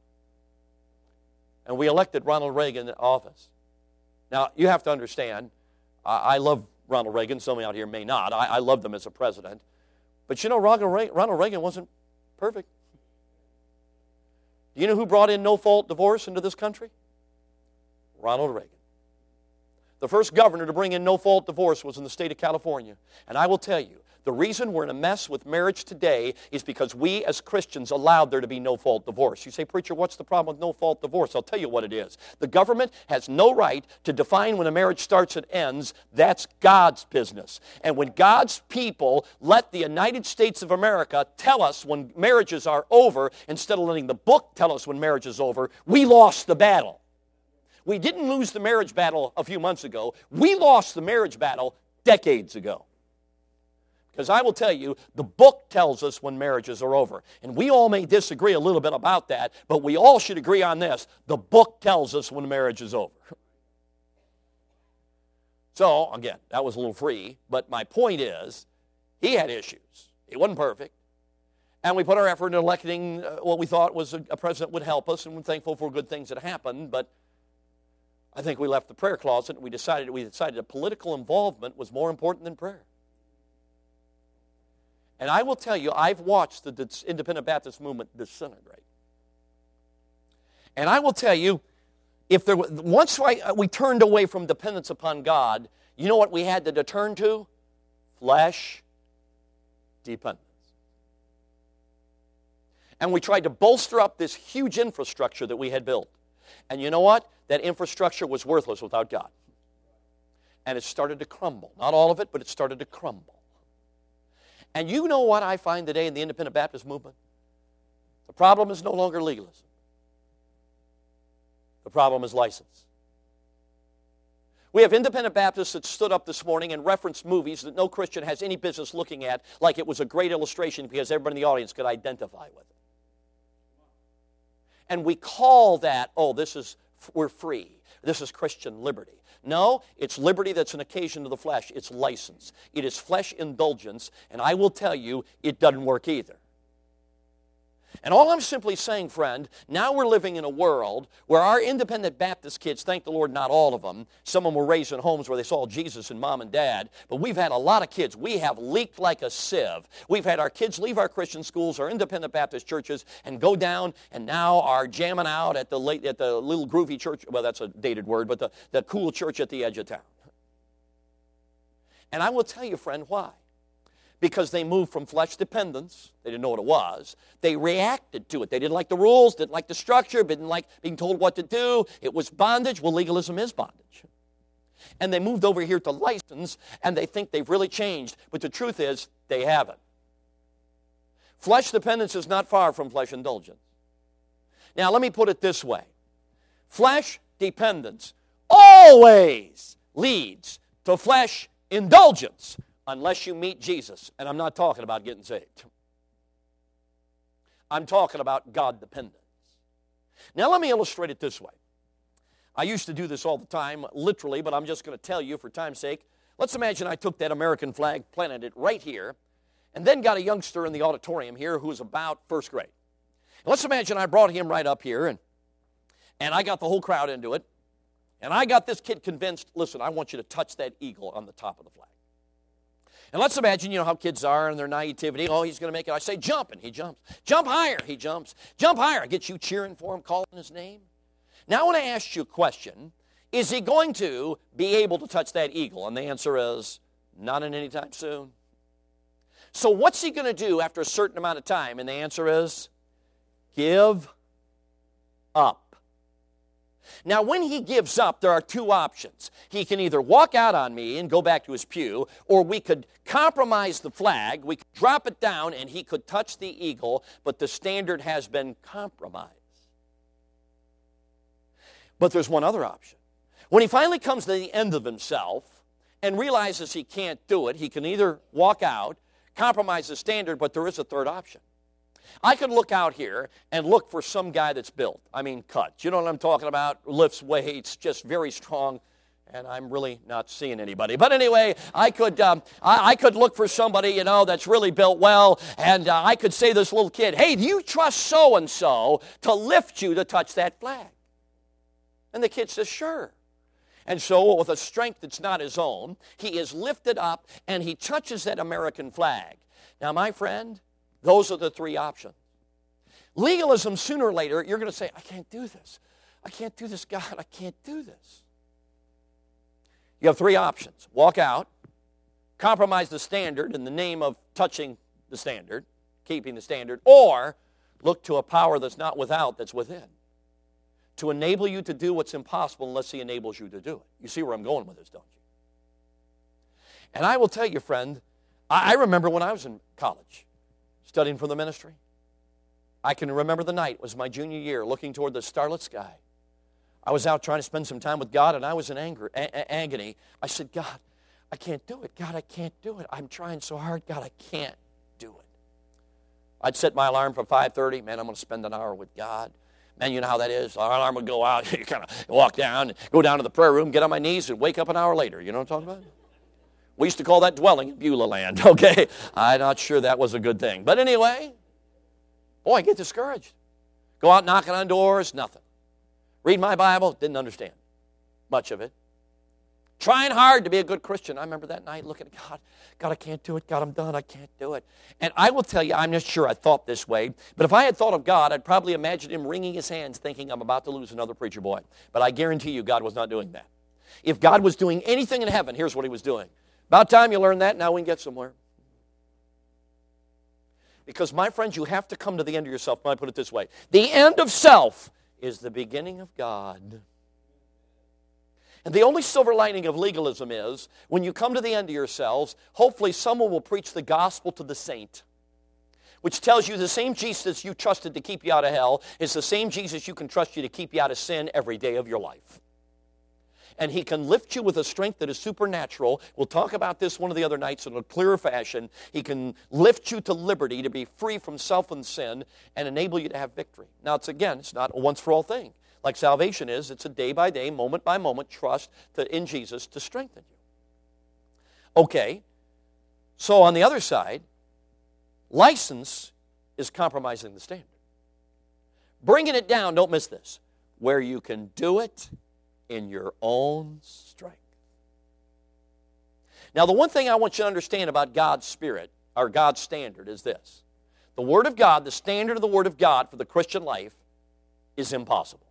And we elected Ronald Reagan in office. Now, you have to understand, I love Ronald Reagan. Some of you out here may not. I loved him as a president. But you know, Ronald Reagan wasn't perfect. Do you know who brought in no-fault divorce into this country? Ronald Reagan. The first governor to bring in no-fault divorce was in the state of California. And I will tell you, the reason we're in a mess with marriage today is because we as Christians allowed there to be no-fault divorce. You say, preacher, what's the problem with no-fault divorce? I'll tell you what it is. The government has no right to define when a marriage starts and ends. That's God's business. And when God's people let the United States of America tell us when marriages are over, instead of letting the book tell us when marriage is over, we lost the battle. We didn't lose the marriage battle a few months ago. We lost the marriage battle decades ago. Because I will tell you, the book tells us when marriages are over. And we all may disagree a little bit about that, but we all should agree on this. The book tells us when marriage is over. So, again, that was a little free, but my point is, he had issues. He wasn't perfect. And we put our effort into electing what we thought was a president would help us, and we're thankful for good things that happened, but I think we left the prayer closet, and we decided that political involvement was more important than prayer. And I will tell you, I've watched the Independent Baptist movement disintegrate. And I will tell you, once we turned away from dependence upon God, you know what we had to turn to? Flesh dependence. And we tried to bolster up this huge infrastructure that we had built. And you know what? That infrastructure was worthless without God. And it started to crumble. Not all of it, but it started to crumble. And you know what I find today in the Independent Baptist movement? The problem is no longer legalism. The problem is license. We have Independent Baptists that stood up this morning and referenced movies that no Christian has any business looking at, like it was a great illustration because everybody in the audience could identify with it. And we call that, we're free. This is Christian liberty. No, it's liberty that's an occasion to the flesh. It's license. It is flesh indulgence, and I will tell you, it doesn't work either. And all I'm simply saying, friend, now we're living in a world where our Independent Baptist kids, thank the Lord, not all of them. Some of them were raised in homes where they saw Jesus in mom and dad. But we've had a lot of kids. We have leaked like a sieve. We've had our kids leave our Christian schools, our Independent Baptist churches, and go down and now are jamming out at the little groovy church. Well, that's a dated word, but the cool church at the edge of town. And I will tell you, friend, why. Because they moved from flesh dependence. They didn't know what it was. They reacted to it. They didn't like the rules, didn't like the structure, didn't like being told what to do. It was bondage. Well, legalism is bondage. And they moved over here to license, and they think they've really changed. But the truth is, they haven't. Flesh dependence is not far from flesh indulgence. Now, let me put it this way. Flesh dependence always leads to flesh indulgence. Unless you meet Jesus, and I'm not talking about getting saved. I'm talking about God dependence. Now let me illustrate it this way. I used to do this all the time, literally, but I'm just going to tell you for time's sake. Let's imagine I took that American flag, planted it right here, and then got a youngster in the auditorium here who was about first grade. And let's imagine I brought him right up here, and I got the whole crowd into it, and I got this kid convinced, listen, I want you to touch that eagle on the top of the flag. And let's imagine, you know how kids are and their naivety. Oh, he's going to make it. I say jump, and he jumps. Jump higher, he jumps. Jump higher. I get you cheering for him, calling his name. Now I want to ask you a question. Is he going to be able to touch that eagle? And the answer is, not in any time soon. So what's he going to do after a certain amount of time? And the answer is, give up. Now, when he gives up, there are two options. He can either walk out on me and go back to his pew, or we could compromise the flag, we could drop it down, and he could touch the eagle, but the standard has been compromised. But there's one other option. When he finally comes to the end of himself and realizes he can't do it, he can either walk out, compromise the standard, but there is a third option. I could look out here and look for some guy that's built. I mean, cut. You know what I'm talking about? Lifts weights, just very strong. And I'm really not seeing anybody. But anyway, I could look for somebody, you know, that's really built well. And I could say to this little kid, hey, do you trust so-and-so to lift you to touch that flag? And the kid says, sure. And so with a strength that's not his own, he is lifted up and he touches that American flag. Now, my friend, those are the three options. Legalism, sooner or later, you're going to say, I can't do this. I can't do this, God. I can't do this. You have three options. Walk out, compromise the standard in the name of touching the standard, keeping the standard, or look to a power that's not without, that's within, to enable you to do what's impossible unless he enables you to do it. You see where I'm going with this, don't you? And I will tell you, friend, I remember when I was in college, studying for the ministry. I can remember the night. It was my junior year, looking toward the starlit sky. I was out trying to spend some time with God, and I was in agony. I said, God, I can't do it. God, I can't do it. I'm trying so hard. God, I can't do it. I'd set my alarm for 5:30. Man, I'm going to spend an hour with God. Man, you know how that is. Our alarm would go out. You kind of walk down, go down to the prayer room, get on my knees, and wake up an hour later. You know what I'm talking about? We used to call that dwelling in Beulah land, okay? I'm not sure that was a good thing. But anyway, boy, I get discouraged. Go out knocking on doors, nothing. Read my Bible, didn't understand much of it. Trying hard to be a good Christian. I remember that night looking at God. God, I can't do it. God, I'm done. I can't do it. And I will tell you, I'm not sure I thought this way, but if I had thought of God, I'd probably imagine him wringing his hands thinking I'm about to lose another preacher boy. But I guarantee you God was not doing that. If God was doing anything in heaven, here's what he was doing. About time you learn that, now we can get somewhere. Because, my friends, you have to come to the end of yourself. Let me put it this way. The end of self is the beginning of God. And the only silver lining of legalism is, when you come to the end of yourselves, hopefully someone will preach the gospel to the saint, which tells you the same Jesus you trusted to keep you out of hell is the same Jesus you can trust you to keep you out of sin every day of your life. And he can lift you with a strength that is supernatural. We'll talk about this one of the other nights in a clearer fashion. He can lift you to liberty, to be free from self and sin, and enable you to have victory. Now, it's not a once-for-all thing. Like salvation is, it's a day-by-day, moment-by-moment trust in Jesus to strengthen you. Okay, so on the other side, license is compromising the standard. Bringing it down, don't miss this, where you can do it in your own strength. Now, the one thing I want you to understand about God's Spirit, or God's standard, is this. The Word of God, the standard of the Word of God for the Christian life is impossible.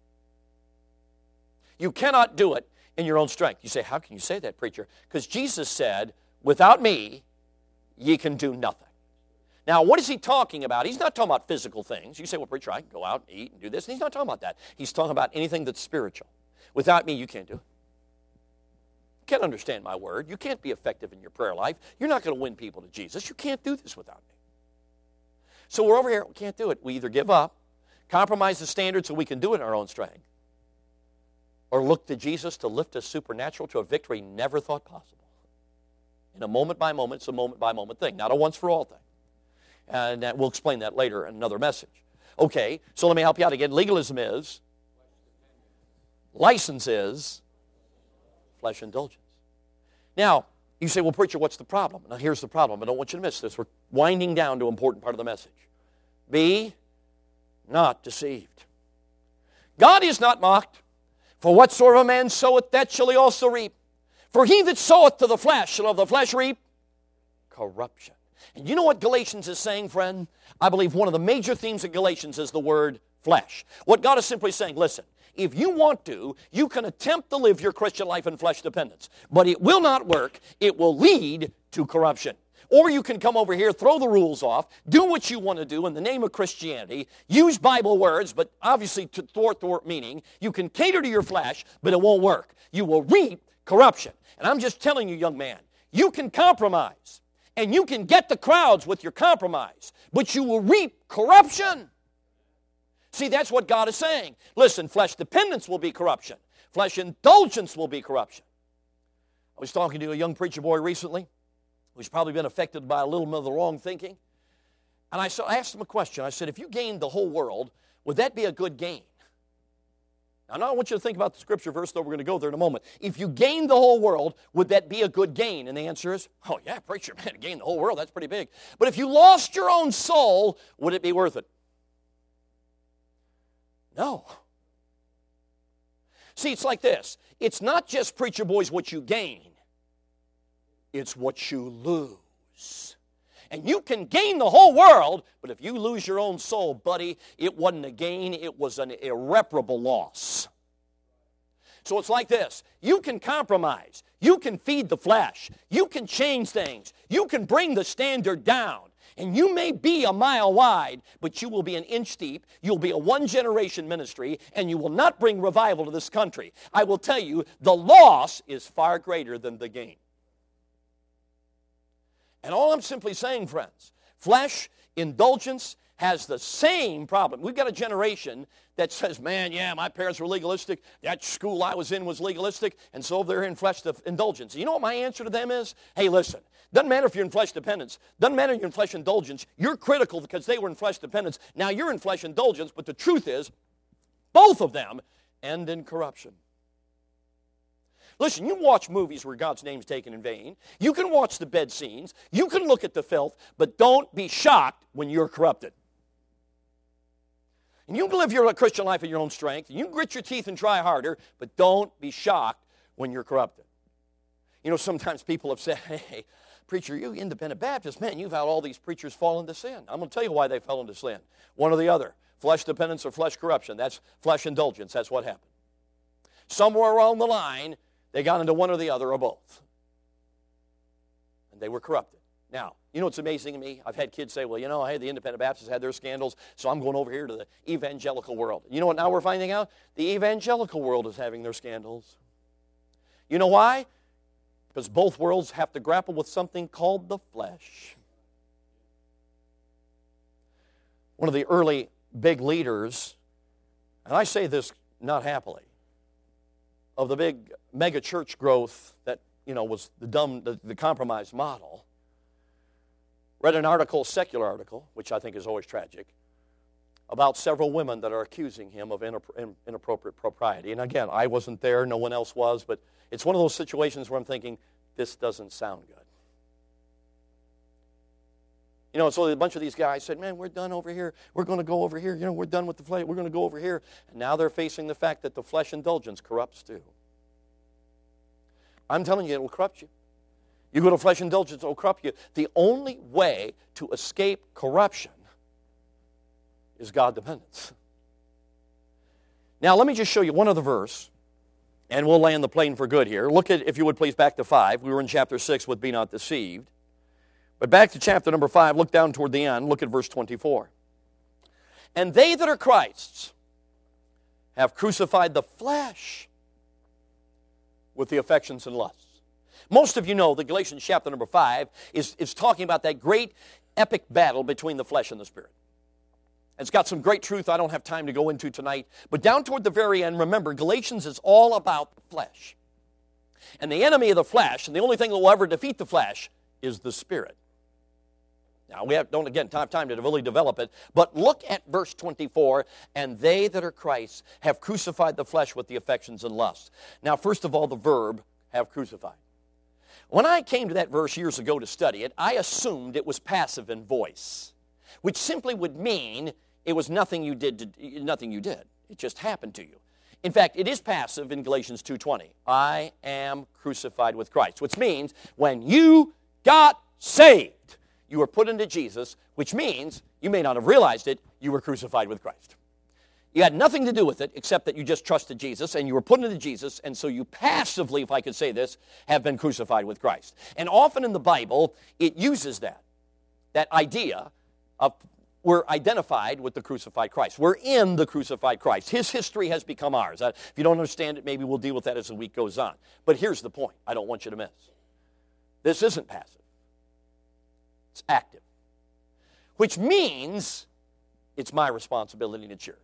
You cannot do it in your own strength. You say, how can you say that, preacher? Because Jesus said, without me, ye can do nothing. Now, what is he talking about? He's not talking about physical things. You say, well, preacher, I can go out and eat and do this. And he's not talking about that. He's talking about anything that's spiritual. Without me, you can't do it. You can't understand my word. You can't be effective in your prayer life. You're not going to win people to Jesus. You can't do this without me. So we're over here. We can't do it. We either give up, compromise the standard so we can do it in our own strength, or look to Jesus to lift us supernatural to a victory never thought possible. In a moment by moment, it's a moment by moment thing, not a once for all thing. And we'll explain that later in another message. Okay, so let me help you out again. Legalism is, license is, flesh indulgence. Now, you say, well, preacher, what's the problem? Now, here's the problem. I don't want you to miss this. We're winding down to an important part of the message. Be not deceived. God is not mocked. For whatsoever a man soweth, that shall he also reap. For he that soweth to the flesh shall of the flesh reap corruption. And you know what Galatians is saying, friend? I believe one of the major themes of Galatians is the word flesh. What God is simply saying, listen, if you want to, you can attempt to live your Christian life in flesh dependence. But it will not work. It will lead to corruption. Or you can come over here, throw the rules off, do what you want to do in the name of Christianity, use Bible words, but obviously to thwart meaning. You can cater to your flesh, but it won't work. You will reap corruption. And I'm just telling you, young man, you can compromise, and you can get the crowds with your compromise, but you will reap corruption. See, that's what God is saying. Listen, flesh dependence will be corruption. Flesh indulgence will be corruption. I was talking to a young preacher boy recently who's probably been affected by a little bit of the wrong thinking. And I asked him a question. I said, if you gained the whole world, would that be a good gain? Now, I want you to think about the scripture verse, though we're going to go there in a moment. If you gained the whole world, would that be a good gain? And the answer is, oh yeah, preacher, man, gain the whole world, that's pretty big. But if you lost your own soul, would it be worth it? No. See, it's like this. It's not just, preacher boys, what you gain. It's what you lose. And you can gain the whole world, but if you lose your own soul, buddy, it wasn't a gain, it was an irreparable loss. So it's like this. You can compromise. You can feed the flesh. You can change things. You can bring the standard down. And you may be a mile wide, but you will be an inch deep. You'll be a one-generation ministry, and you will not bring revival to this country. I will tell you, the loss is far greater than the gain. And all I'm simply saying, friends, flesh, indulgence has the same problem. We've got a generation that says, man, yeah, my parents were legalistic. That school I was in was legalistic, and so they're in flesh indulgence. You know what my answer to them is? Hey, listen, doesn't matter if you're in flesh dependence. Doesn't matter if you're in flesh indulgence. You're critical because they were in flesh dependence. Now you're in flesh indulgence, but the truth is, both of them end in corruption. Listen, you watch movies where God's name's taken in vain. You can watch the bed scenes. You can look at the filth, but don't be shocked when you're corrupted. And you can live your Christian life in your own strength. You can grit your teeth and try harder, but don't be shocked when you're corrupted. You know, sometimes people have said, hey, preacher, you independent Baptist, man, you've had all these preachers fall into sin. I'm going to tell you why they fell into sin. One or the other. Flesh dependence or flesh corruption. That's flesh indulgence. That's what happened. Somewhere along the line, they got into one or the other or both. And they were corrupted. Now, you know what's amazing to me? I've had kids say, well, you know, hey, the independent Baptists had their scandals, so I'm going over here to the evangelical world. You know what now we're finding out? The evangelical world is having their scandals. You know why? Because both worlds have to grapple with something called the flesh. One of the early big leaders, and I say this not happily, of the big mega church growth that, you know, was the compromised model, read an article, secular article, which I think is always tragic, about several women that are accusing him of inappropriate propriety. And again, I wasn't there, no one else was, but it's one of those situations where I'm thinking, this doesn't sound good. You know, so a bunch of these guys said, man, we're done over here. We're going to go over here. You know, we're done with the flesh. We're going to go over here. And now they're facing the fact that the flesh indulgence corrupts too. I'm telling you, it will corrupt you. You go to flesh indulgence, it will corrupt you. The only way to escape corruption is God dependence. Now, let me just show you one other verse, and we'll land the plane for good here. Look at, if you would please, back to 5. We were in chapter 6 with Be Not Deceived. But back to chapter number 5, look down toward the end, look at verse 24. And they that are Christ's have crucified the flesh with the affections and lusts. Most of you know that Galatians chapter number 5 is talking about that great epic battle between the flesh and the spirit. It's got some great truth I don't have time to go into tonight. But down toward the very end, remember, Galatians is all about the flesh. And the enemy of the flesh, and the only thing that will ever defeat the flesh, is the spirit. Now, we don't, again, have time to really develop it, but look at verse 24, and they that are Christ's have crucified the flesh with the affections and lusts. Now, first of all, the verb, have crucified. When I came to that verse years ago to study it, I assumed it was passive in voice, which simply would mean it was nothing you did. It just happened to you. In fact, it is passive in Galatians 2:20. I am crucified with Christ, which means when you got saved, you were put into Jesus, which means, you may not have realized it, you were crucified with Christ. You had nothing to do with it except that you just trusted Jesus and you were put into Jesus, and so you passively, if I could say this, have been crucified with Christ. And often in the Bible, it uses that idea of we're identified with the crucified Christ. We're in the crucified Christ. His history has become ours. If you don't understand it, maybe we'll deal with that as the week goes on. But here's the point I don't want you to miss. This isn't passive. It's active, which means it's my responsibility and it's yours.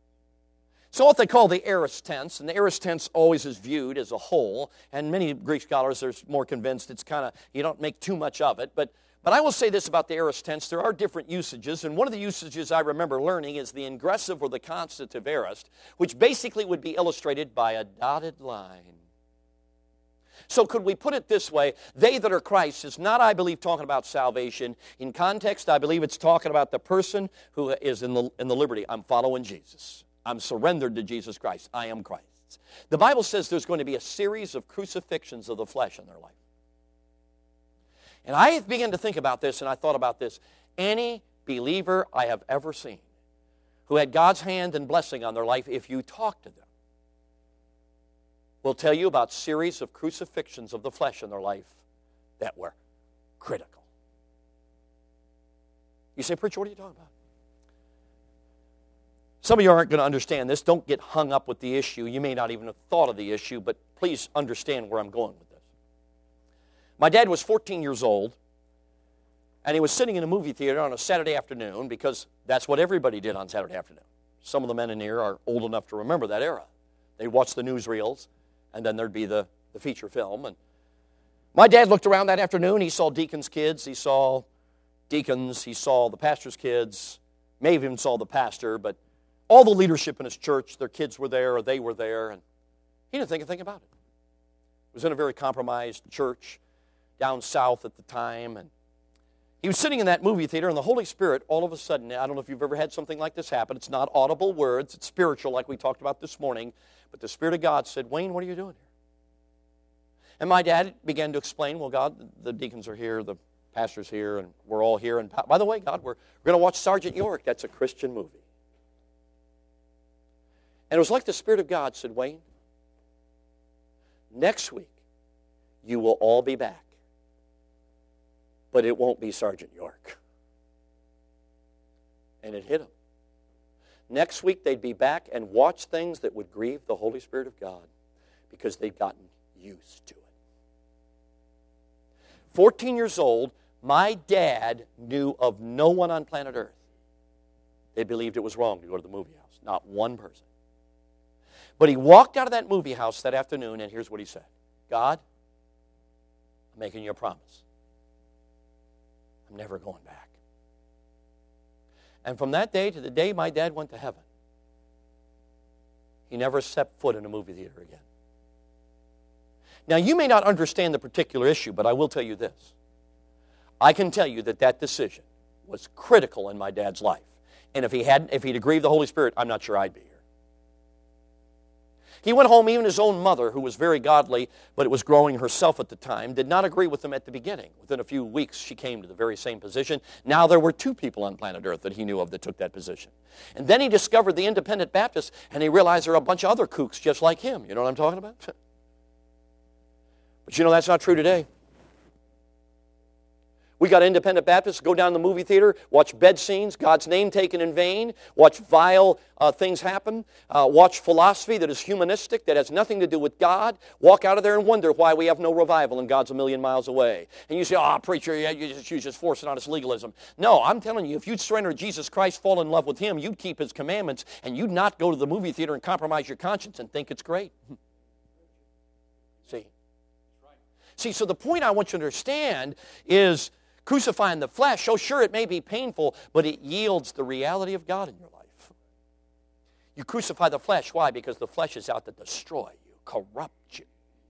So what they call the aorist tense, and the aorist tense always is viewed as a whole, and many Greek scholars are more convinced it's kind of, you don't make too much of it, but But I will say this about the aorist tense. There are different usages, and one of the usages I remember learning is the ingressive or the constative aorist, which basically would be illustrated by a dotted line. So could we put it this way? They that are Christ is not, I believe, talking about salvation. In context, I believe it's talking about the person who is in the liberty. I'm following Jesus. I'm surrendered to Jesus Christ. I am Christ's. The Bible says there's going to be a series of crucifixions of the flesh in their life. And I began to think about this, and I thought about this. Any believer I have ever seen who had God's hand and blessing on their life, if you talk to them, will tell you about series of crucifixions of the flesh in their life that were critical. You say, preacher, what are you talking about? Some of you aren't going to understand this. Don't get hung up with the issue. You may not even have thought of the issue, but please understand where I'm going with this. My dad was 14 years old, and he was sitting in a movie theater on a Saturday afternoon because that's what everybody did on Saturday afternoon. Some of the men in here are old enough to remember that era. They'd watch the newsreels, and then there'd be the feature film. And my dad looked around that afternoon. He saw deacons' kids. He saw deacons. He saw the pastor's kids. May have even saw the pastor, but all the leadership in his church, their kids were there or they were there, and he didn't think a thing about it. It was in a very compromised church down south at the time, and he was sitting in that movie theater, and the Holy Spirit, all of a sudden, I don't know if you've ever had something like this happen. It's not audible words. It's spiritual, like we talked about this morning. But the Spirit of God said, Wayne, what are you doing here? And my dad began to explain, well, God, the deacons are here, the pastor's here, and we're all here. And by the way, God, we're going to watch Sergeant York. That's a Christian movie. And it was like the Spirit of God said, Wayne, next week you will all be back. But it won't be Sergeant York. And it hit him. Next week they'd be back and watch things that would grieve the Holy Spirit of God because they'd gotten used to it. 14 years old, my dad knew of no one on planet Earth. They believed it was wrong to go to the movie house. Not one person. But he walked out of that movie house that afternoon, and here's what he said. God, I'm making you a promise. I'm never going back. And from that day to the day my dad went to heaven, he never stepped foot in a movie theater again. Now, you may not understand the particular issue, but I will tell you this. I can tell you that that decision was critical in my dad's life. And if he'd aggrieved the Holy Spirit, I'm not sure I'd be here. He went home, even his own mother, who was very godly, but it was growing herself at the time, did not agree with him at the beginning. Within a few weeks, she came to the very same position. Now there were 2 people on planet Earth that he knew of that took that position. And then he discovered the Independent Baptists, and he realized there are a bunch of other kooks just like him. You know what I'm talking about? But you know that's not true today. We got Independent Baptists go down to the movie theater, watch bed scenes, God's name taken in vain, watch vile things happen, watch philosophy that is humanistic, that has nothing to do with God, walk out of there and wonder why we have no revival and God's a million miles away. And you say, preacher, you're just forcing on us legalism. No, I'm telling you, if you'd surrender to Jesus Christ, fall in love with Him, you'd keep His commandments, and you'd not go to the movie theater and compromise your conscience and think it's great. See, so the point I want you to understand is crucifying the flesh, sure, it may be painful, but it yields the reality of God in your life. You crucify the flesh. Why? Because the flesh is out to destroy you, corrupt you.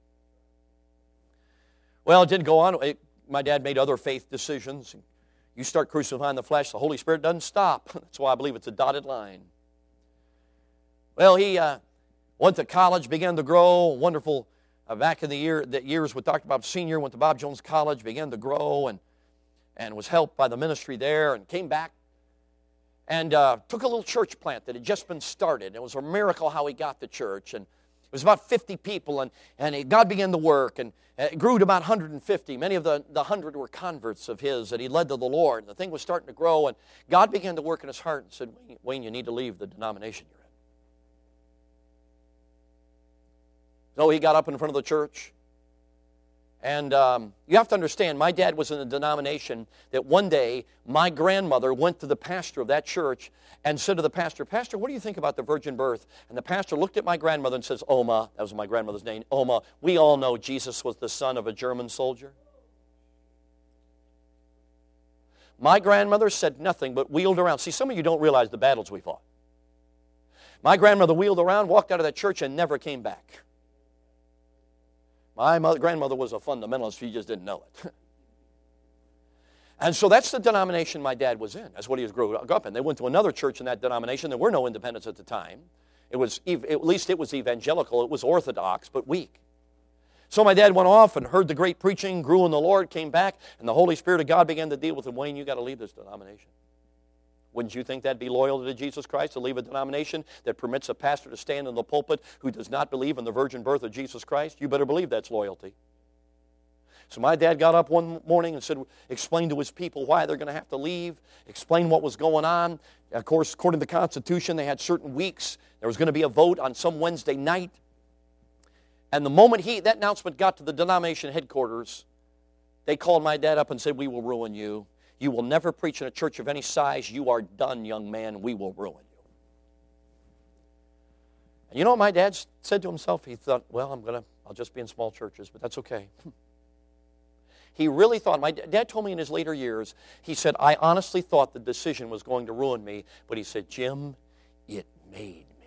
Well, it didn't go on. My dad made other faith decisions. You start crucifying the flesh, the Holy Spirit doesn't stop. That's why I believe it's a dotted line. Well, he went to college, began to grow, wonderful. Back in the years with Dr. Bob Sr., went to Bob Jones College, began to grow, and was helped by the ministry there, and came back and took a little church plant that had just been started. It was a miracle how he got the church, and it was about 50 people, and God began to work, and it grew to about 150. Many of the 100 were converts of his that he led to the Lord. The thing was starting to grow, and God began to work in his heart and said, Wayne, you need to leave the denomination you're in. So he got up in front of the church. And you have to understand, my dad was in a denomination that one day my grandmother went to the pastor of that church and said to the pastor, Pastor, what do you think about the virgin birth? And the pastor looked at my grandmother and says, Oma, that was my grandmother's name, Oma, we all know Jesus was the son of a German soldier. My grandmother said nothing but wheeled around. See, some of you don't realize the battles we fought. My grandmother wheeled around, walked out of that church, and never came back. My grandmother was a fundamentalist. She just didn't know it. And so that's the denomination my dad was in. That's what he was grew up in. They went to another church in that denomination. There were no independents at the time. It was, at least it was evangelical. It was orthodox, but weak. So my dad went off and heard the great preaching, grew in the Lord, came back, and the Holy Spirit of God began to deal with him. Wayne, you got to leave this denomination. Wouldn't you think that'd be loyal to Jesus Christ, to leave a denomination that permits a pastor to stand in the pulpit who does not believe in the virgin birth of Jesus Christ? You better believe that's loyalty. So my dad got up one morning and said, explained to his people why they're going to have to leave, explain what was going on. Of course, according to the Constitution, they had certain weeks. There was going to be a vote on some Wednesday night. And the moment that announcement got to the denomination headquarters, they called my dad up and said, we will ruin you. You will never preach in a church of any size. You are done, young man. We will ruin you. And you know what my dad said to himself? He thought, well, I'll just be in small churches, but that's okay. He really thought, my dad told me in his later years, he said, I honestly thought the decision was going to ruin me, but he said, Jim, it made me.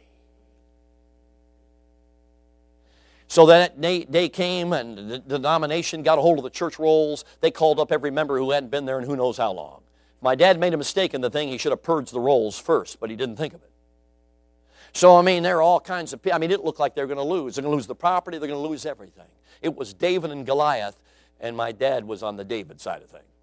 So that day came and the denomination got a hold of the church rolls. They called up every member who hadn't been there in who knows how long. My dad made a mistake in the thing. He should have purged the rolls first, but he didn't think of it. So, there are all kinds of people. It looked like they were going to lose. They're going to lose the property. They're going to lose everything. It was David and Goliath, and my dad was on the David side of things.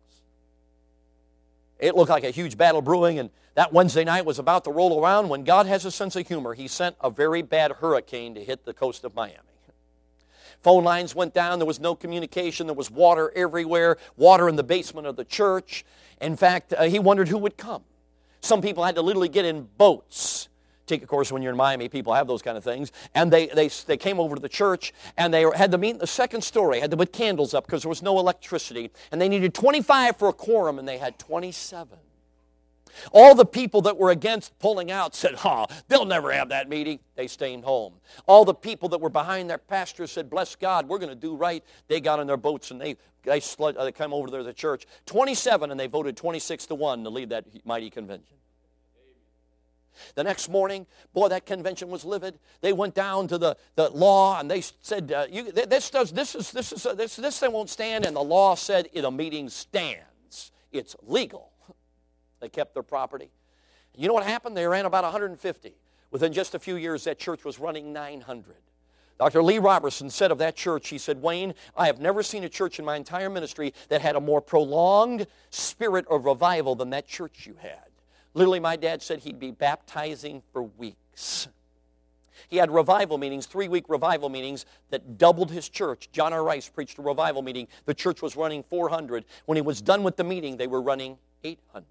It looked like a huge battle brewing, and that Wednesday night was about to roll around when God has a sense of humor. He sent a very bad hurricane to hit the coast of Miami. Phone lines went down. There was no communication. There was water everywhere, water in the basement of the church. In fact, he wondered who would come. Some people had to literally get in boats. Of course, when you're in Miami, people have those kind of things. And they came over to the church, and they had to meet in the second story, had to put candles up because there was no electricity. And they needed 25 for a quorum, and they had 27. All the people that were against pulling out said, they'll never have that meeting. They stayed home. All the people that were behind their pastor said, bless God, we're going to do right. They got in their boats, and they came over to the church. 27, and they voted 26-1 to lead that mighty convention. The next morning, boy, that convention was livid. They went down to the law, and they said, this thing won't stand. And the law said, the meeting stands. It's legal. They kept their property. You know what happened? They ran about 150. Within just a few years, that church was running 900. Dr. Lee Robertson said of that church, he said, Wayne, I have never seen a church in my entire ministry that had a more prolonged spirit of revival than that church you had. Literally, my dad said he'd be baptizing for weeks. He had revival meetings, 3-week revival meetings that doubled his church. John R. Rice preached a revival meeting. The church was running 400. When he was done with the meeting, they were running 800.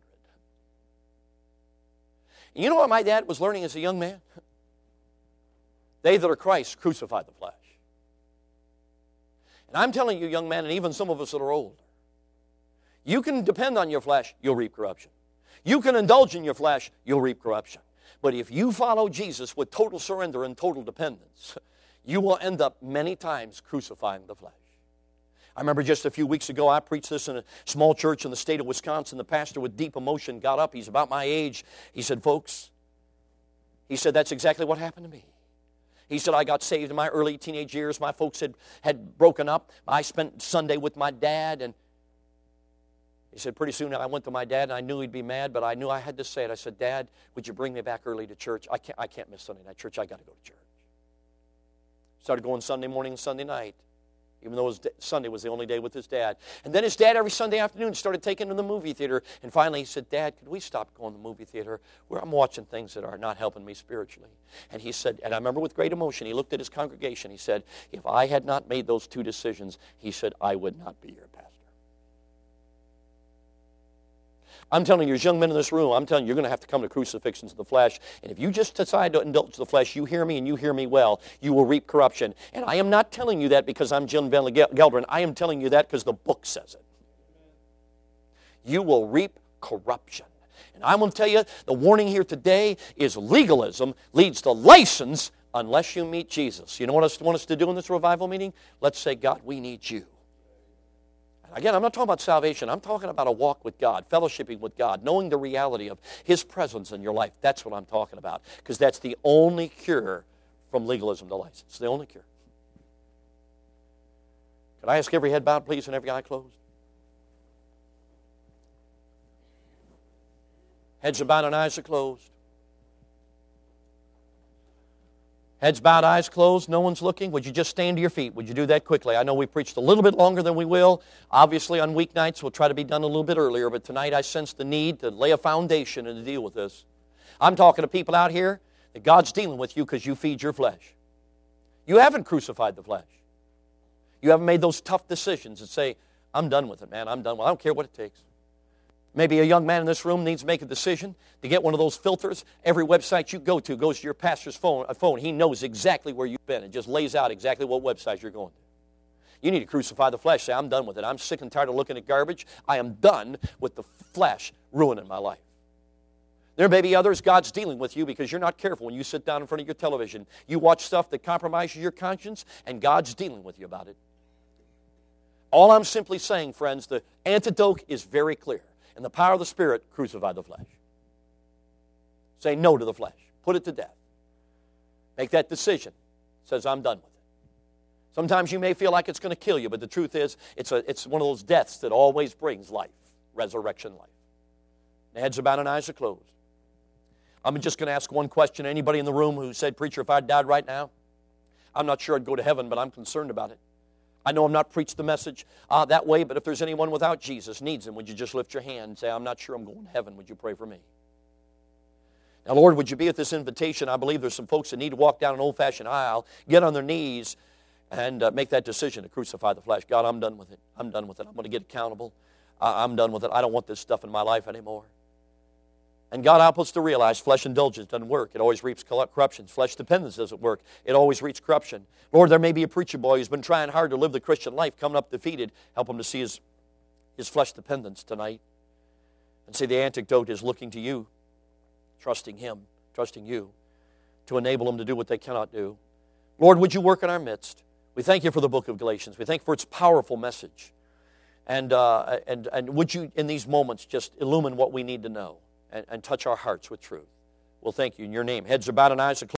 And you know what my dad was learning as a young man? They that are Christ crucified the flesh. And I'm telling you, young man, and even some of us that are older, you can depend on your flesh, you'll reap corruption. You can indulge in your flesh, you'll reap corruption. But if you follow Jesus with total surrender and total dependence, you will end up many times crucifying the flesh. I remember just a few weeks ago, I preached this in a small church in the state of Wisconsin. The pastor with deep emotion got up. He's about my age. He said, folks, he said, that's exactly what happened to me. He said, I got saved in my early teenage years. My folks had broken up. I spent Sunday with my dad, and he said, pretty soon I went to my dad, and I knew he'd be mad, but I knew I had to say it. I said, Dad, would you bring me back early to church? I can't miss Sunday night church. I got to go to church. Started going Sunday morning and Sunday night, even though Sunday was the only day with his dad. And then his dad every Sunday afternoon started taking him to the movie theater. And finally he said, Dad, could we stop going to the movie theater where I'm watching things that are not helping me spiritually? And he said, and I remember with great emotion, he looked at his congregation. He said, if I had not made those two decisions, he said, I would not be your pastor. I'm telling you, as young men in this room, I'm telling you, you're going to have to come to crucifixions of the flesh. And if you just decide to indulge the flesh, you hear me and you hear me well, you will reap corruption. And I am not telling you that because I'm Jim Van Gelderen. I am telling you that because the book says it. You will reap corruption. And I'm going to tell you, the warning here today is legalism leads to license unless you meet Jesus. You know what I want us to do in this revival meeting? Let's say, God, we need you. Again, I'm not talking about salvation. I'm talking about a walk with God, fellowshipping with God, knowing the reality of His presence in your life. That's what I'm talking about, because that's the only cure from legalism to license. The only cure. Could I ask every head bowed, please, and every eye closed? Heads are bowed and eyes are closed. Heads bowed, eyes closed, no one's looking. Would you just stand to your feet? Would you do that quickly? I know we preached a little bit longer than we will. Obviously, on weeknights, we'll try to be done a little bit earlier, but tonight I sense the need to lay a foundation and to deal with this. I'm talking to people out here that God's dealing with you because you feed your flesh. You haven't crucified the flesh. You haven't made those tough decisions and say, I'm done with it, man. I'm done with it. I don't care what it takes. Maybe a young man in this room needs to make a decision to get one of those filters. Every website you go to goes to your pastor's phone. He knows exactly where you've been. It just lays out exactly what website you're going to. You need to crucify the flesh. Say, I'm done with it. I'm sick and tired of looking at garbage. I am done with the flesh ruining my life. There may be others God's dealing with you because you're not careful when you sit down in front of your television. You watch stuff that compromises your conscience, and God's dealing with you about it. All I'm simply saying, friends, the antidote is very clear. In the power of the Spirit, crucify the flesh. Say no to the flesh. Put it to death. Make that decision. It says, I'm done with it. Sometimes you may feel like it's going to kill you, but the truth is, it's one of those deaths that always brings life, resurrection life. The heads are bowed and eyes are closed. I'm just going to ask one question. Anybody in the room who said, Preacher, if I died right now, I'm not sure I'd go to heaven, but I'm concerned about it. I know I'm not preached the message that way, but if there's anyone without Jesus needs Him, would you just lift your hand and say, I'm not sure I'm going to heaven. Would you pray for me? Now, Lord, would you be at this invitation? I believe there's some folks that need to walk down an old-fashioned aisle, get on their knees, and make that decision to crucify the flesh. God, I'm done with it. I'm done with it. I'm going to get accountable. I'm done with it. I don't want this stuff in my life anymore. And God help us to realize flesh indulgence doesn't work. It always reaps corruption. Flesh dependence doesn't work. It always reaps corruption. Lord, there may be a preacher boy who's been trying hard to live the Christian life, coming up defeated. Help him to see his flesh dependence tonight. And see, the antidote is looking to you, trusting Him, trusting you, to enable them to do what they cannot do. Lord, would you work in our midst? We thank you for the book of Galatians. We thank you for its powerful message. And would you, in these moments, just illumine what we need to know and touch our hearts with truth. Well, thank you in your name. Heads are bowed and eyes are closed.